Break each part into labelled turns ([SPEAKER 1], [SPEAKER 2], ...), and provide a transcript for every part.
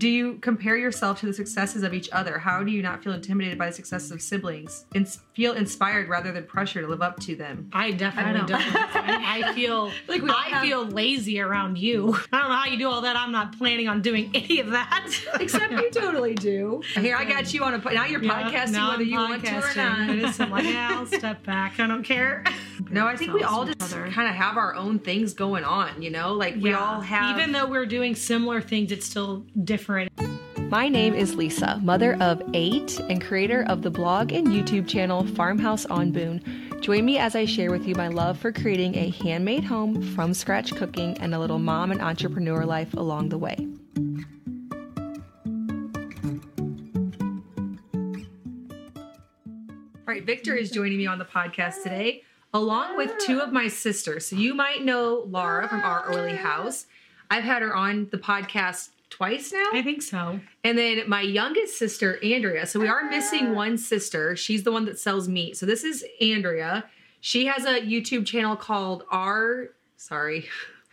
[SPEAKER 1] Do you compare yourself to the successes of each other? How do you not feel intimidated by the successes of siblings and feel inspired rather than pressure to live up to them?
[SPEAKER 2] I definitely don't. I feel feel lazy around you. I don't know how you do all that. I'm not planning on doing any of that.
[SPEAKER 3] Except you totally do.
[SPEAKER 1] Here, I got you on now you're podcasting whether you want to or not.
[SPEAKER 2] It is, I'm like, yeah, I'll step back. I don't care.
[SPEAKER 1] No, I think we all just kind of have our own things going on, you know? Like we all have...
[SPEAKER 2] Even though we're doing similar things, it's still different.
[SPEAKER 4] My name is Lisa, mother of 8 and creator of the blog and YouTube channel Farmhouse on Boone. Join me as I share with you my love for creating a handmade home from scratch cooking and a little mom and entrepreneur life along the way.
[SPEAKER 1] All right, Victor is joining me on the podcast today, along with 2 of my sisters. So you might know Laura from Our Early House. I've had her on the podcast twice now.
[SPEAKER 2] I think so.
[SPEAKER 1] And then my youngest sister, Andrea. So we are missing one sister. She's the one that sells meat. So this is Andrea. She has a YouTube channel called Our Sweet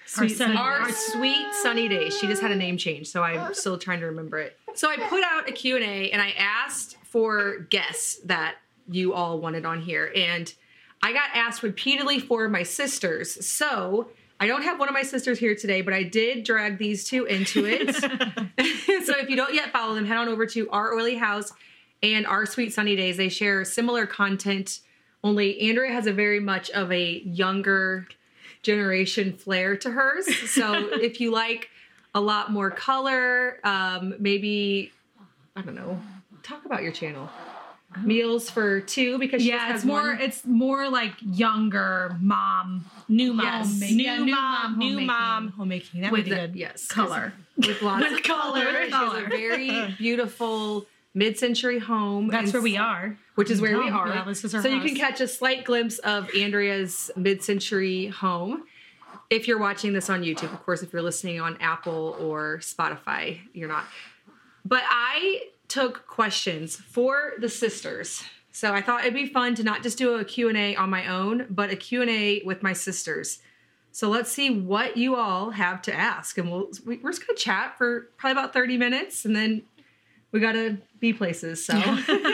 [SPEAKER 1] Sunny Days. She just had a name change, so I'm still trying to remember it. So I put out a Q&A and I asked for guests that you all wanted on here. And I got asked repeatedly for my sisters. So I don't have one of my sisters here today, but I did drag these 2 into it. So if you don't yet follow them, head on over to Our Oily House and Our Sweet Sunny Days. They share similar content, only Andrea has a very much of a younger generation flair to hers. So if you like a lot more color, maybe, I don't know, talk about your channel. Meals for 2 because she
[SPEAKER 3] it's more like younger mom, new mom,
[SPEAKER 2] new mom homemaking. That would be good.
[SPEAKER 1] Yes,
[SPEAKER 3] color
[SPEAKER 1] with lots of color. She has a very beautiful mid-century home.
[SPEAKER 2] That's where we are.
[SPEAKER 1] Which is where we are.
[SPEAKER 2] Yeah, this is our
[SPEAKER 1] house.
[SPEAKER 2] You
[SPEAKER 1] can catch a slight glimpse of Andrea's mid-century home if you're watching this on YouTube. Of course, if you're listening on Apple or Spotify, you're not. But I took questions for the sisters. So I thought it'd be fun to not just do a Q&A on my own, but a Q&A with my sisters. So let's see what you all have to ask. And we're just going to chat for probably about 30 minutes, and then we got to be places. So,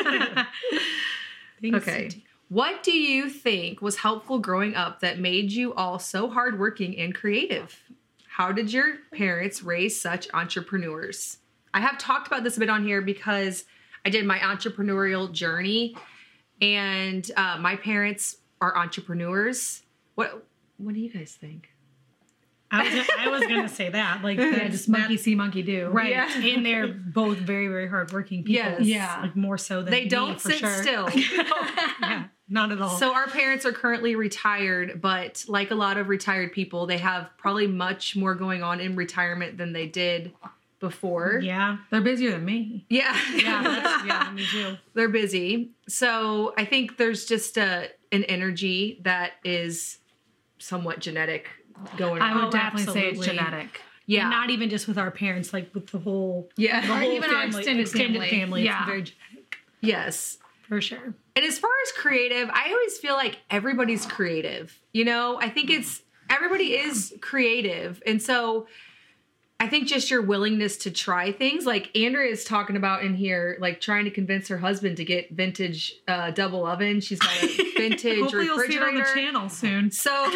[SPEAKER 1] okay. What do you think was helpful growing up that made you all so hardworking and creative? How did your parents raise such entrepreneurs? I have talked about this a bit on here because I did my entrepreneurial journey, and my parents are entrepreneurs. What do you guys think?
[SPEAKER 2] I was going to say that. Like,
[SPEAKER 3] just monkey see, monkey do.
[SPEAKER 2] Right. Yeah. And they're both very, very hardworking people.
[SPEAKER 1] Yes.
[SPEAKER 3] Yeah.
[SPEAKER 2] Like, more so than
[SPEAKER 1] they
[SPEAKER 2] me,
[SPEAKER 1] don't
[SPEAKER 2] for
[SPEAKER 1] sit
[SPEAKER 2] sure.
[SPEAKER 1] still.
[SPEAKER 2] Yeah, not at all.
[SPEAKER 1] So our parents are currently retired, but like a lot of retired people, they have probably much more going on in retirement than they did before.
[SPEAKER 2] Yeah.
[SPEAKER 3] They're busier than me.
[SPEAKER 1] Yeah.
[SPEAKER 2] Yeah, me too.
[SPEAKER 1] They're busy. So I think there's just an energy that is somewhat genetic going on.
[SPEAKER 3] I would definitely say it's
[SPEAKER 2] absolutely.
[SPEAKER 3] genetic.
[SPEAKER 1] Yeah.
[SPEAKER 2] And not even just with our parents, like with the whole,
[SPEAKER 1] Yeah.
[SPEAKER 2] the whole
[SPEAKER 3] even our extended family.
[SPEAKER 2] It's
[SPEAKER 3] Yeah.
[SPEAKER 2] very genetic.
[SPEAKER 1] Yes.
[SPEAKER 2] For sure.
[SPEAKER 1] And as far as creative, I always feel like everybody's creative. You know, I think everybody is creative. And so I think just your willingness to try things, like Andrea is talking about in here, like trying to convince her husband to get vintage double oven. She's got a vintage
[SPEAKER 3] Hopefully you'll see it on
[SPEAKER 1] refrigerator.
[SPEAKER 3] the channel soon.
[SPEAKER 1] So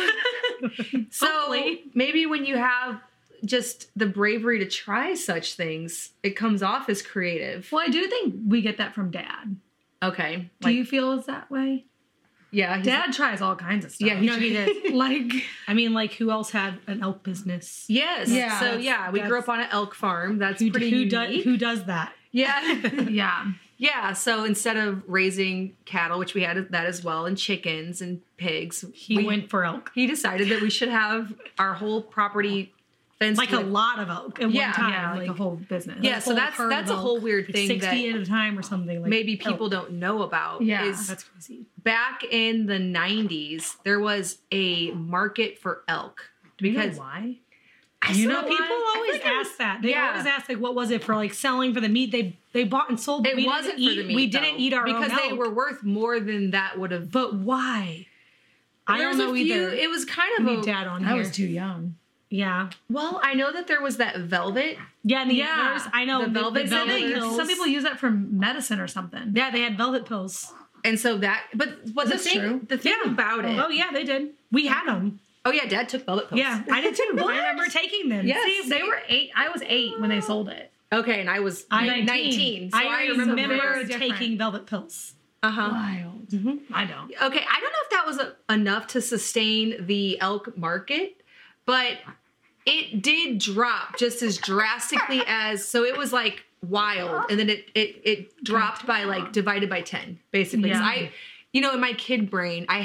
[SPEAKER 1] maybe when you have just the bravery to try such things, it comes off as creative.
[SPEAKER 3] Well, I do think we get that from Dad.
[SPEAKER 1] Okay.
[SPEAKER 3] Do you feel it's that way?
[SPEAKER 1] Yeah.
[SPEAKER 3] Dad tries all kinds of stuff.
[SPEAKER 1] Yeah, he
[SPEAKER 2] did.
[SPEAKER 3] Like,
[SPEAKER 2] I mean, like, who else had an elk business?
[SPEAKER 1] Yes.
[SPEAKER 3] Yeah.
[SPEAKER 1] So we grew up on an elk farm. That's pretty unique.
[SPEAKER 2] Who does that?
[SPEAKER 1] Yeah.
[SPEAKER 3] yeah.
[SPEAKER 1] Yeah. So instead of raising cattle, which we had that as well, and chickens and pigs,
[SPEAKER 2] He went for elk.
[SPEAKER 1] He decided that we should have our whole property fenced
[SPEAKER 2] Like
[SPEAKER 1] with,
[SPEAKER 2] a lot of elk at one time.
[SPEAKER 3] Yeah, like a whole business.
[SPEAKER 1] Yeah. So that's a whole weird
[SPEAKER 2] like
[SPEAKER 1] thing
[SPEAKER 2] 60
[SPEAKER 1] that
[SPEAKER 2] at a time or something. Like
[SPEAKER 1] maybe people don't know about.
[SPEAKER 3] Yeah.
[SPEAKER 1] Is
[SPEAKER 2] that's crazy.
[SPEAKER 1] back in the 90s, there was a market for elk. Because
[SPEAKER 3] why?
[SPEAKER 2] People always ask that. They always ask, like, what was it for, like, selling for the meat they bought and sold? But
[SPEAKER 1] it wasn't for the meat.
[SPEAKER 2] We didn't eat our own
[SPEAKER 1] because they
[SPEAKER 2] elk.
[SPEAKER 1] were worth more than that would have.
[SPEAKER 2] But why? I don't know either.
[SPEAKER 1] It was kind of
[SPEAKER 2] Dad on
[SPEAKER 3] I
[SPEAKER 2] here.
[SPEAKER 3] was too young.
[SPEAKER 2] Yeah.
[SPEAKER 1] Well, I know that there was that velvet.
[SPEAKER 2] Yeah, and the
[SPEAKER 3] Yeah.
[SPEAKER 2] antlers, I know.
[SPEAKER 1] The velvet
[SPEAKER 2] pills.
[SPEAKER 3] Some people use that for medicine or something.
[SPEAKER 2] Yeah, they had velvet pills.
[SPEAKER 1] And so that, but the
[SPEAKER 3] That's
[SPEAKER 1] thing,
[SPEAKER 3] true.
[SPEAKER 1] the thing about it.
[SPEAKER 2] Oh, yeah, they did. We had them.
[SPEAKER 1] Oh yeah, Dad took velvet pills.
[SPEAKER 2] Yeah, I did too. I remember taking them.
[SPEAKER 1] Yes.
[SPEAKER 3] See, they were 8. I was 8 when they sold it.
[SPEAKER 1] Okay, and I was 19. So I remember
[SPEAKER 3] very different.
[SPEAKER 2] taking velvet pills.
[SPEAKER 3] Wild. I don't.
[SPEAKER 1] Okay, I don't know if that was enough to sustain the elk market, but it did drop just as drastically as, so it was like wild, and then it dropped by like divided by 10, basically. 'Cause
[SPEAKER 3] Yeah.
[SPEAKER 1] in my kid brain, I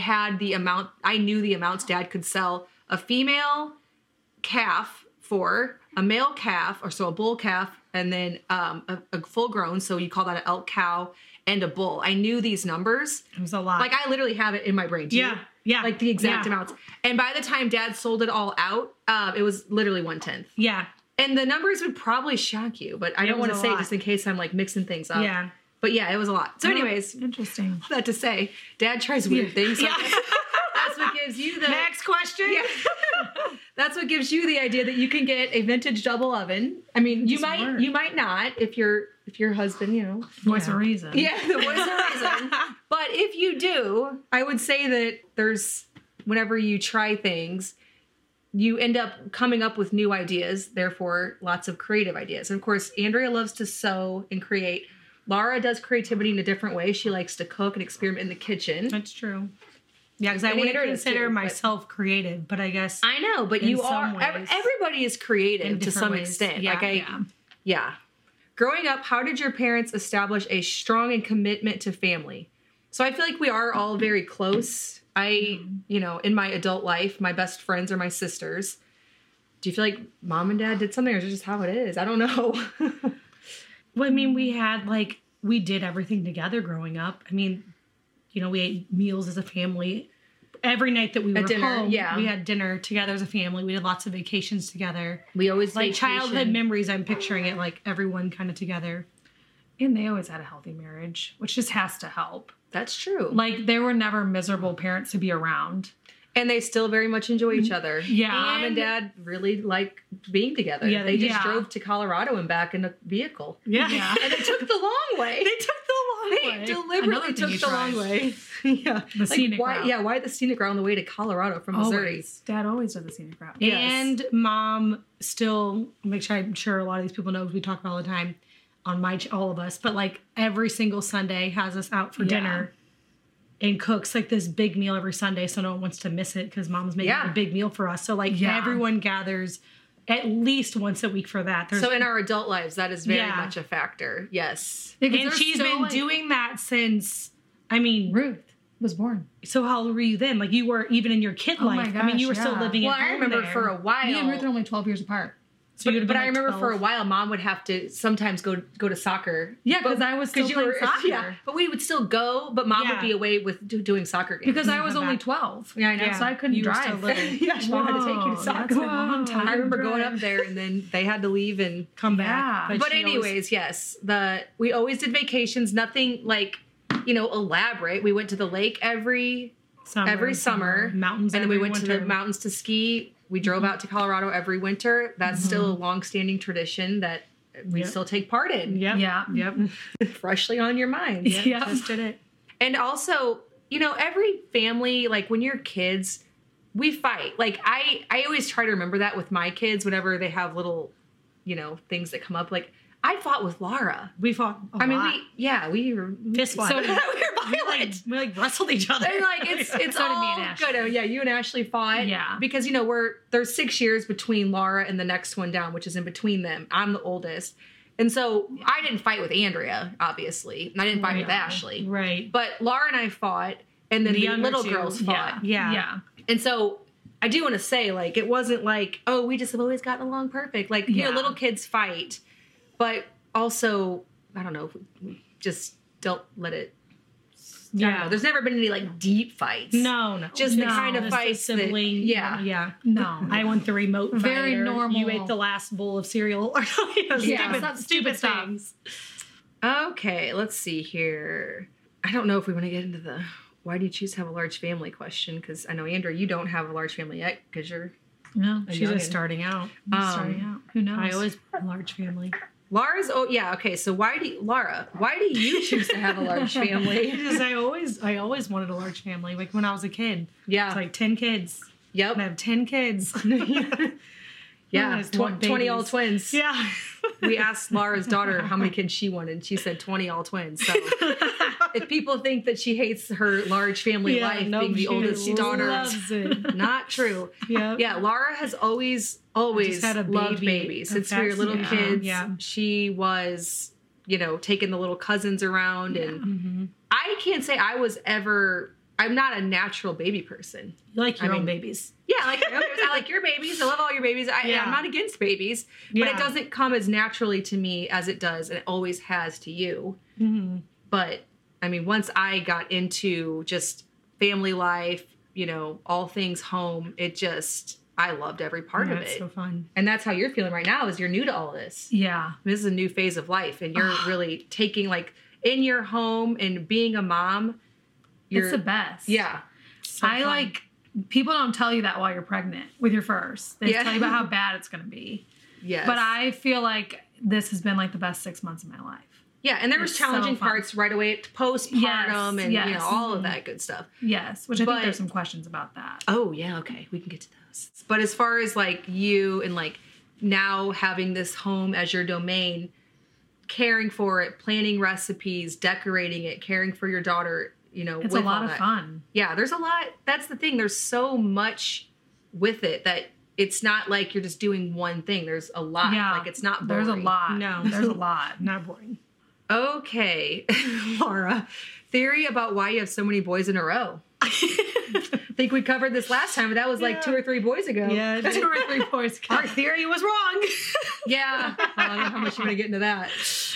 [SPEAKER 1] knew the amounts Dad could sell a female calf for, a male calf, or so a bull calf, and then a full grown, so you call that an elk cow, and a bull. I knew these numbers.
[SPEAKER 2] It was a lot.
[SPEAKER 1] Like, I literally have it in my brain.
[SPEAKER 2] Yeah.
[SPEAKER 1] Like the exact
[SPEAKER 2] Yeah.
[SPEAKER 1] amounts. And by the time Dad sold it all out, it was literally 1/10.
[SPEAKER 2] Yeah.
[SPEAKER 1] And the numbers would probably shock you, but I don't
[SPEAKER 2] was
[SPEAKER 1] want to
[SPEAKER 2] a
[SPEAKER 1] say it
[SPEAKER 2] lot.
[SPEAKER 1] just in case I'm like mixing things up.
[SPEAKER 2] Yeah.
[SPEAKER 1] But yeah, it was a lot. So anyways,
[SPEAKER 3] Interesting.
[SPEAKER 1] that to say, Dad tries weird things. So that's what gives you the
[SPEAKER 2] Next question.
[SPEAKER 1] Yeah. That's what gives you the idea that you can get a vintage double oven. I mean, you might not if your husband,
[SPEAKER 3] Voice of reason.
[SPEAKER 1] Yeah, the voice of reason. But if you do, I would say that whenever you try things, you end up coming up with new ideas, therefore lots of creative ideas. And of course, Andrea loves to sew and create. Laura does creativity in a different way. She likes to cook and experiment in the kitchen.
[SPEAKER 2] That's true. Yeah, because I
[SPEAKER 1] And
[SPEAKER 2] wouldn't
[SPEAKER 1] Andrea does
[SPEAKER 2] consider
[SPEAKER 1] too, but-
[SPEAKER 2] myself creative, but I guess
[SPEAKER 1] I know, but
[SPEAKER 2] In
[SPEAKER 1] you
[SPEAKER 2] some
[SPEAKER 1] are.
[SPEAKER 2] ways.
[SPEAKER 1] Everybody is creative
[SPEAKER 2] in
[SPEAKER 1] to
[SPEAKER 2] different
[SPEAKER 1] some
[SPEAKER 2] ways.
[SPEAKER 1] extent.
[SPEAKER 2] Yeah,
[SPEAKER 1] Yeah. Growing up, how did your parents establish a strong and commitment to family? So I feel like we are all very close. In my adult life, my best friends are my sisters. Do you feel like mom and dad did something, or is it just how it is? I don't know.
[SPEAKER 2] Well, I mean, we did everything together growing up. I mean, we ate meals as a family. Every night that we were
[SPEAKER 1] dinner,
[SPEAKER 2] home,
[SPEAKER 1] yeah.
[SPEAKER 2] we had dinner together as a family. We did lots of vacations together.
[SPEAKER 1] We always
[SPEAKER 2] Like
[SPEAKER 1] vacation.
[SPEAKER 2] childhood memories, I'm picturing it like everyone kind of together.
[SPEAKER 3] And they always had a healthy marriage, which just has to help.
[SPEAKER 1] That's true.
[SPEAKER 3] Like, they were never miserable parents to be around.
[SPEAKER 1] And they still very much enjoy each other.
[SPEAKER 3] Yeah.
[SPEAKER 1] Mom and dad really like being together.
[SPEAKER 2] Yeah,
[SPEAKER 1] they just
[SPEAKER 3] yeah.
[SPEAKER 1] drove to Colorado and back in a vehicle.
[SPEAKER 2] Yeah.
[SPEAKER 1] And they took the long way.
[SPEAKER 2] They took the long
[SPEAKER 1] They
[SPEAKER 2] way.
[SPEAKER 1] deliberately
[SPEAKER 3] Another thing
[SPEAKER 1] took
[SPEAKER 3] you
[SPEAKER 1] the long
[SPEAKER 3] tried.
[SPEAKER 1] way. Yeah.
[SPEAKER 3] The scenic
[SPEAKER 1] why,
[SPEAKER 3] route.
[SPEAKER 1] Yeah, why the scenic route on the way to Colorado from Missouri?
[SPEAKER 3] Always. Dad always does the scenic route.
[SPEAKER 1] Yes.
[SPEAKER 2] And mom still, I'm sure a lot of these people know, we talk about all the time on all of us, but like every single Sunday has us out for
[SPEAKER 3] Yeah.
[SPEAKER 2] dinner and cooks like this big meal every Sunday, so no one wants to miss it because mom's making
[SPEAKER 1] Yeah.
[SPEAKER 2] a big meal for us. So like
[SPEAKER 3] Yeah.
[SPEAKER 2] everyone gathers at least once a week for that.
[SPEAKER 1] So in our adult lives, that is very
[SPEAKER 2] Yeah.
[SPEAKER 1] much a factor. Yes.
[SPEAKER 3] Yeah, 'cause
[SPEAKER 2] and
[SPEAKER 3] they're
[SPEAKER 2] she's
[SPEAKER 3] still,
[SPEAKER 2] been
[SPEAKER 3] like-
[SPEAKER 2] doing that since,
[SPEAKER 3] Ruth was born.
[SPEAKER 2] so how old were you then? Like you were even in your kid
[SPEAKER 3] Oh my
[SPEAKER 2] life. I mean, you were
[SPEAKER 3] gosh,
[SPEAKER 2] still
[SPEAKER 3] yeah.
[SPEAKER 2] living
[SPEAKER 1] Well,
[SPEAKER 2] at
[SPEAKER 1] I
[SPEAKER 2] home
[SPEAKER 1] remember
[SPEAKER 2] there.
[SPEAKER 1] for a while.
[SPEAKER 3] Me and Ruth are only 12 years apart.
[SPEAKER 2] So you'd have been
[SPEAKER 1] But I
[SPEAKER 2] like
[SPEAKER 1] remember for a
[SPEAKER 2] 12.
[SPEAKER 1] while, mom would have to sometimes go to soccer.
[SPEAKER 3] Yeah, 'cause I was still playing soccer.
[SPEAKER 1] Yeah, but we would still go. But mom would
[SPEAKER 2] Yeah.
[SPEAKER 1] be away with doing soccer games.
[SPEAKER 3] Because I was
[SPEAKER 2] come
[SPEAKER 3] only
[SPEAKER 2] back.
[SPEAKER 3] 12.
[SPEAKER 1] Yeah, I know.
[SPEAKER 3] So I couldn't
[SPEAKER 2] You were
[SPEAKER 3] drive.
[SPEAKER 2] still little.
[SPEAKER 1] Yeah, she wanted to take you to
[SPEAKER 3] Whoa,
[SPEAKER 1] soccer.
[SPEAKER 3] that's a long time.
[SPEAKER 1] I remember going
[SPEAKER 3] drive.
[SPEAKER 1] up there, and then they had to leave and
[SPEAKER 2] Come
[SPEAKER 3] Yeah.
[SPEAKER 2] back.
[SPEAKER 1] But
[SPEAKER 2] she always-
[SPEAKER 1] anyways, yes, we always did vacations. Nothing like elaborate. We went to the lake every summer,
[SPEAKER 2] mountains,
[SPEAKER 1] and then we
[SPEAKER 2] every
[SPEAKER 1] went to
[SPEAKER 2] winter.
[SPEAKER 1] the mountains to ski. We drove out to Colorado every winter. That's still a long-standing tradition that we
[SPEAKER 2] Yep.
[SPEAKER 1] still take part in.
[SPEAKER 2] Yep.
[SPEAKER 3] Yeah. Yep.
[SPEAKER 1] Freshly on your mind.
[SPEAKER 3] Yeah.
[SPEAKER 2] Just did it.
[SPEAKER 1] And also, every family, like when you're kids, we fight. Like I always try to remember that with my kids whenever they have little, things that come up. Like I fought with Laura.
[SPEAKER 2] We fought.
[SPEAKER 1] We were
[SPEAKER 2] Fist fight.
[SPEAKER 1] So we were violent.
[SPEAKER 2] We wrestled each other.
[SPEAKER 1] And like it's
[SPEAKER 3] So did me
[SPEAKER 1] all
[SPEAKER 3] and Ashley.
[SPEAKER 1] good. Yeah, you and Ashley fought.
[SPEAKER 3] Yeah.
[SPEAKER 1] Because there's 6 years between Laura and the next one down, which is in between them. I'm the oldest. And so I didn't fight with Andrea, obviously. And I didn't fight with Ashley.
[SPEAKER 2] Right.
[SPEAKER 1] But Laura and I fought, and then the
[SPEAKER 2] younger
[SPEAKER 1] little
[SPEAKER 2] two,
[SPEAKER 1] girls fought.
[SPEAKER 2] Yeah.
[SPEAKER 3] Yeah.
[SPEAKER 1] And so I do want to say, like, it wasn't like, oh, we just have always gotten along perfect. Like,
[SPEAKER 3] Yeah.
[SPEAKER 1] little kids fight. But also, I don't know, we just don't let it. I don't know. There's never been any, like, deep fights.
[SPEAKER 2] No.
[SPEAKER 1] Just the
[SPEAKER 3] No,
[SPEAKER 1] kind of
[SPEAKER 2] Just a
[SPEAKER 1] fights that,
[SPEAKER 2] sibling.
[SPEAKER 1] yeah.
[SPEAKER 2] Yeah.
[SPEAKER 3] No.
[SPEAKER 2] I won the remote.
[SPEAKER 3] Very
[SPEAKER 2] fight, or
[SPEAKER 3] normal.
[SPEAKER 2] You ate the last bowl of cereal. Or
[SPEAKER 1] Yeah.
[SPEAKER 2] stupid
[SPEAKER 3] stuff.
[SPEAKER 2] things.
[SPEAKER 1] Okay, let's see here. I don't know if we want to get into the why do you choose to have a large family question, because I know, Andrew, you don't have a large family yet because you're
[SPEAKER 2] No,
[SPEAKER 1] a
[SPEAKER 2] she's
[SPEAKER 1] youngin'.
[SPEAKER 2] just starting out.
[SPEAKER 3] Who knows?
[SPEAKER 2] I always want a large family.
[SPEAKER 1] Laura's, okay. So why do you choose to have a large family?
[SPEAKER 2] Because I always wanted a large family. Like when I was a kid.
[SPEAKER 1] Yeah.
[SPEAKER 2] It's like 10 kids.
[SPEAKER 1] Yep.
[SPEAKER 2] And I have 10 kids.
[SPEAKER 1] Yeah.
[SPEAKER 2] I just want
[SPEAKER 1] 20 all
[SPEAKER 2] babies.
[SPEAKER 1] twins.
[SPEAKER 2] Yeah.
[SPEAKER 1] We asked Laura's daughter how many kids she wanted. She said 20 all twins. So if people think that she hates her large family life being the oldest daughter,
[SPEAKER 2] loves it.
[SPEAKER 1] not true.
[SPEAKER 2] Yeah.
[SPEAKER 1] Yeah, Laura has always
[SPEAKER 2] Just had a
[SPEAKER 1] loved
[SPEAKER 2] baby.
[SPEAKER 1] babies. Since we were
[SPEAKER 2] That's-
[SPEAKER 1] little
[SPEAKER 2] yeah.
[SPEAKER 1] kids,
[SPEAKER 2] Yeah.
[SPEAKER 1] she was, taking the little cousins around. And
[SPEAKER 2] Mm-hmm.
[SPEAKER 1] I can't say I'm not a natural baby person.
[SPEAKER 2] You like your
[SPEAKER 1] I
[SPEAKER 2] own
[SPEAKER 1] mean,
[SPEAKER 2] babies.
[SPEAKER 1] Yeah, I like your babies. I love all your babies.
[SPEAKER 2] Yeah.
[SPEAKER 1] I'm not against babies, but
[SPEAKER 2] Yeah.
[SPEAKER 1] it doesn't come as naturally to me as it does, and it always has to you.
[SPEAKER 2] Mm-hmm.
[SPEAKER 1] But I mean, once I got into just family life, all things home, I loved every part of
[SPEAKER 2] It's
[SPEAKER 1] it.
[SPEAKER 2] so fun.
[SPEAKER 1] And that's how you're feeling right now, is you're new to all this.
[SPEAKER 2] Yeah.
[SPEAKER 1] This is a new phase of life, and you're really taking, like, in your home and being a mom.
[SPEAKER 3] It's the best.
[SPEAKER 1] Yeah.
[SPEAKER 2] So
[SPEAKER 3] I
[SPEAKER 2] fun.
[SPEAKER 3] like, people don't tell you that while you're pregnant with your first. They
[SPEAKER 1] Yeah.
[SPEAKER 3] tell you about how bad it's going to be.
[SPEAKER 1] Yes.
[SPEAKER 3] But I feel like this has been like the best 6 months of my life.
[SPEAKER 1] Yeah, and there was
[SPEAKER 3] It's so
[SPEAKER 1] challenging
[SPEAKER 3] fun.
[SPEAKER 1] parts right away, postpartum, and
[SPEAKER 3] yes.
[SPEAKER 1] all of that good stuff.
[SPEAKER 3] Yes, which I
[SPEAKER 1] But-
[SPEAKER 3] think there's some questions about that.
[SPEAKER 1] Oh yeah, okay, we can get to those. But as far as like you and like now having this home as your domain, caring for it, planning recipes, decorating it, caring for your daughter,
[SPEAKER 3] It's
[SPEAKER 1] with
[SPEAKER 3] a lot
[SPEAKER 1] all
[SPEAKER 3] of
[SPEAKER 1] that.
[SPEAKER 3] fun.
[SPEAKER 1] Yeah, there's a lot. That's the thing. There's so much with it that it's not like you're just doing one thing. There's a lot.
[SPEAKER 3] Yeah.
[SPEAKER 1] Like it's not boring.
[SPEAKER 3] There's a lot.
[SPEAKER 2] No.
[SPEAKER 3] There's a lot.
[SPEAKER 2] Not boring.
[SPEAKER 1] Okay, Laura, theory about why you have so many boys in a row. I think we covered this last time, but that was like 2 or 3 boys ago.
[SPEAKER 2] Yeah.
[SPEAKER 3] 2 or 3 boys.
[SPEAKER 2] Our theory was wrong.
[SPEAKER 1] Yeah. I don't know how much you want to get into that.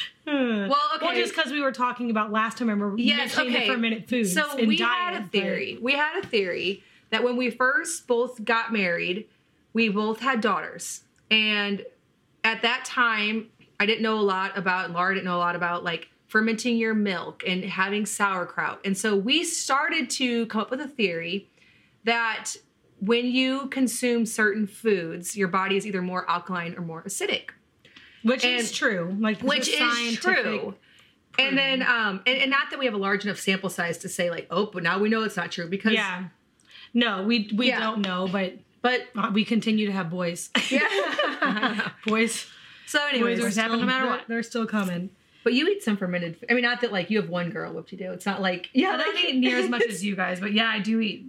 [SPEAKER 1] Well, okay.
[SPEAKER 2] Well, just because we were talking about last time, I remember
[SPEAKER 1] Yes,
[SPEAKER 2] mentioning
[SPEAKER 1] okay.
[SPEAKER 2] the fermented foods.
[SPEAKER 1] So
[SPEAKER 2] and
[SPEAKER 1] we
[SPEAKER 2] diet,
[SPEAKER 1] had a theory. We had a theory that when we first both got married, we both had daughters. And at that time, I didn't know a lot about, and Laura didn't know a lot about, like, fermenting your milk and having sauerkraut. And so we started to come up with a theory that when you consume certain foods, your body is either more alkaline or more acidic.
[SPEAKER 2] Which
[SPEAKER 1] and-
[SPEAKER 2] is true. Like,
[SPEAKER 1] Which
[SPEAKER 2] this
[SPEAKER 1] is true. And then, and not that we have a large enough sample size to say like, oh, but now we know it's not true because,
[SPEAKER 2] Yeah. No, we
[SPEAKER 1] Yeah.
[SPEAKER 2] don't know, but
[SPEAKER 1] but
[SPEAKER 2] we continue to have boys.
[SPEAKER 1] yeah.
[SPEAKER 2] boys.
[SPEAKER 1] So anyways,
[SPEAKER 2] Boys are
[SPEAKER 3] happen
[SPEAKER 2] still,
[SPEAKER 3] no matter
[SPEAKER 2] they're-
[SPEAKER 3] what.
[SPEAKER 2] They're still coming.
[SPEAKER 1] but you eat some fermented. I mean, not that like you have one girl, whoop-de-doo. It's not like yeah,
[SPEAKER 3] I don't eat near as much as you guys, but yeah, I do eat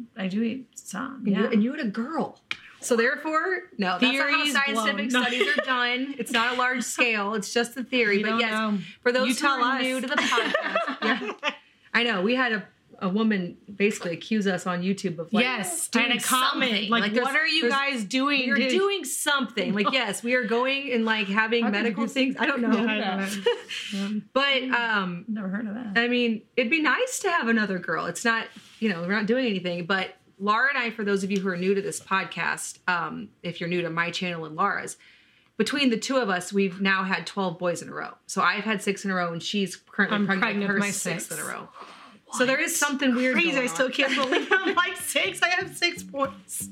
[SPEAKER 3] some.
[SPEAKER 1] And,
[SPEAKER 3] Yeah.
[SPEAKER 1] and you had a girl. So therefore, no, that's not
[SPEAKER 2] Theory's
[SPEAKER 1] how scientific
[SPEAKER 2] blown. No.
[SPEAKER 1] studies are done. It's not a large scale. It's just a theory.
[SPEAKER 2] We
[SPEAKER 1] but
[SPEAKER 2] don't
[SPEAKER 1] yes,
[SPEAKER 2] know.
[SPEAKER 1] for those
[SPEAKER 2] You
[SPEAKER 1] who
[SPEAKER 2] tell
[SPEAKER 1] are
[SPEAKER 2] us.
[SPEAKER 1] new to the podcast, yeah, I know we had a woman basically accuse us on YouTube of like
[SPEAKER 2] Yes, I had
[SPEAKER 1] doing
[SPEAKER 2] a comment.
[SPEAKER 1] something.
[SPEAKER 2] Like,
[SPEAKER 1] there's-
[SPEAKER 2] what are you
[SPEAKER 1] there's-
[SPEAKER 2] guys doing?
[SPEAKER 1] You're doing something. Like, yes, we are going and like having
[SPEAKER 3] How
[SPEAKER 1] medical
[SPEAKER 3] could
[SPEAKER 1] things. I don't know.
[SPEAKER 2] Yeah, I don't know.
[SPEAKER 1] But
[SPEAKER 3] Never heard of that.
[SPEAKER 1] I mean, it'd be nice to have another girl. It's not, we're not doing anything. But Laura and I, for those of you who are new to this podcast, if you're new to my channel and Laura's, between the two of us, we've now had 12 boys in a row. So I've had 6 in a row, and she's currently
[SPEAKER 2] I'm
[SPEAKER 1] pregnant with
[SPEAKER 2] pregnant
[SPEAKER 1] her
[SPEAKER 2] with my
[SPEAKER 1] 6th
[SPEAKER 2] sixth.
[SPEAKER 1] in a row. So there is something weird
[SPEAKER 2] Crazy.
[SPEAKER 1] going
[SPEAKER 2] I still
[SPEAKER 1] on.
[SPEAKER 2] can't believe I'm like 6. I have 6 boys.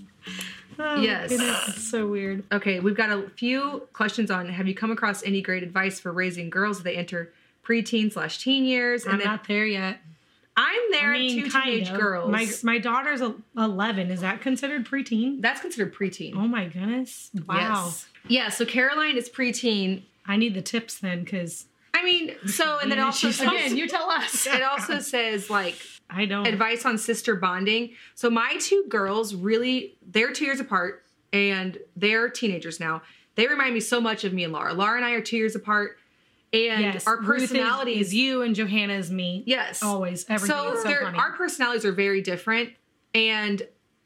[SPEAKER 2] Oh,
[SPEAKER 1] Yes.
[SPEAKER 2] goodness, it's so weird.
[SPEAKER 1] Okay, we've got a few questions on, have you come across any great advice for raising girls as they enter preteen/teen years?
[SPEAKER 2] I'm not there yet.
[SPEAKER 1] I'm there at 2
[SPEAKER 2] kind
[SPEAKER 1] teenage
[SPEAKER 2] of.
[SPEAKER 1] girls.
[SPEAKER 2] My daughter's 11. Is that considered preteen?
[SPEAKER 1] That's considered preteen.
[SPEAKER 2] Oh my goodness! Wow.
[SPEAKER 1] Yes. Yeah, so Caroline is preteen.
[SPEAKER 2] I need the tips then, because
[SPEAKER 1] I mean, so, and then
[SPEAKER 2] Yeah,
[SPEAKER 1] also,
[SPEAKER 2] she's-
[SPEAKER 1] again, you tell us. It also says, like,
[SPEAKER 2] I don't.
[SPEAKER 1] advice on sister bonding. So my 2 girls really, they're 2 years apart, and they're teenagers now. They remind me so much of me and Laura. Laura and I are 2 years apart, and
[SPEAKER 2] Yes,
[SPEAKER 1] our
[SPEAKER 2] Ruth
[SPEAKER 1] personalities.
[SPEAKER 2] is you and Johanna is me.
[SPEAKER 1] Yes.
[SPEAKER 2] Always. Everything.
[SPEAKER 1] So,
[SPEAKER 2] It's so funny.
[SPEAKER 1] our personalities are very different, and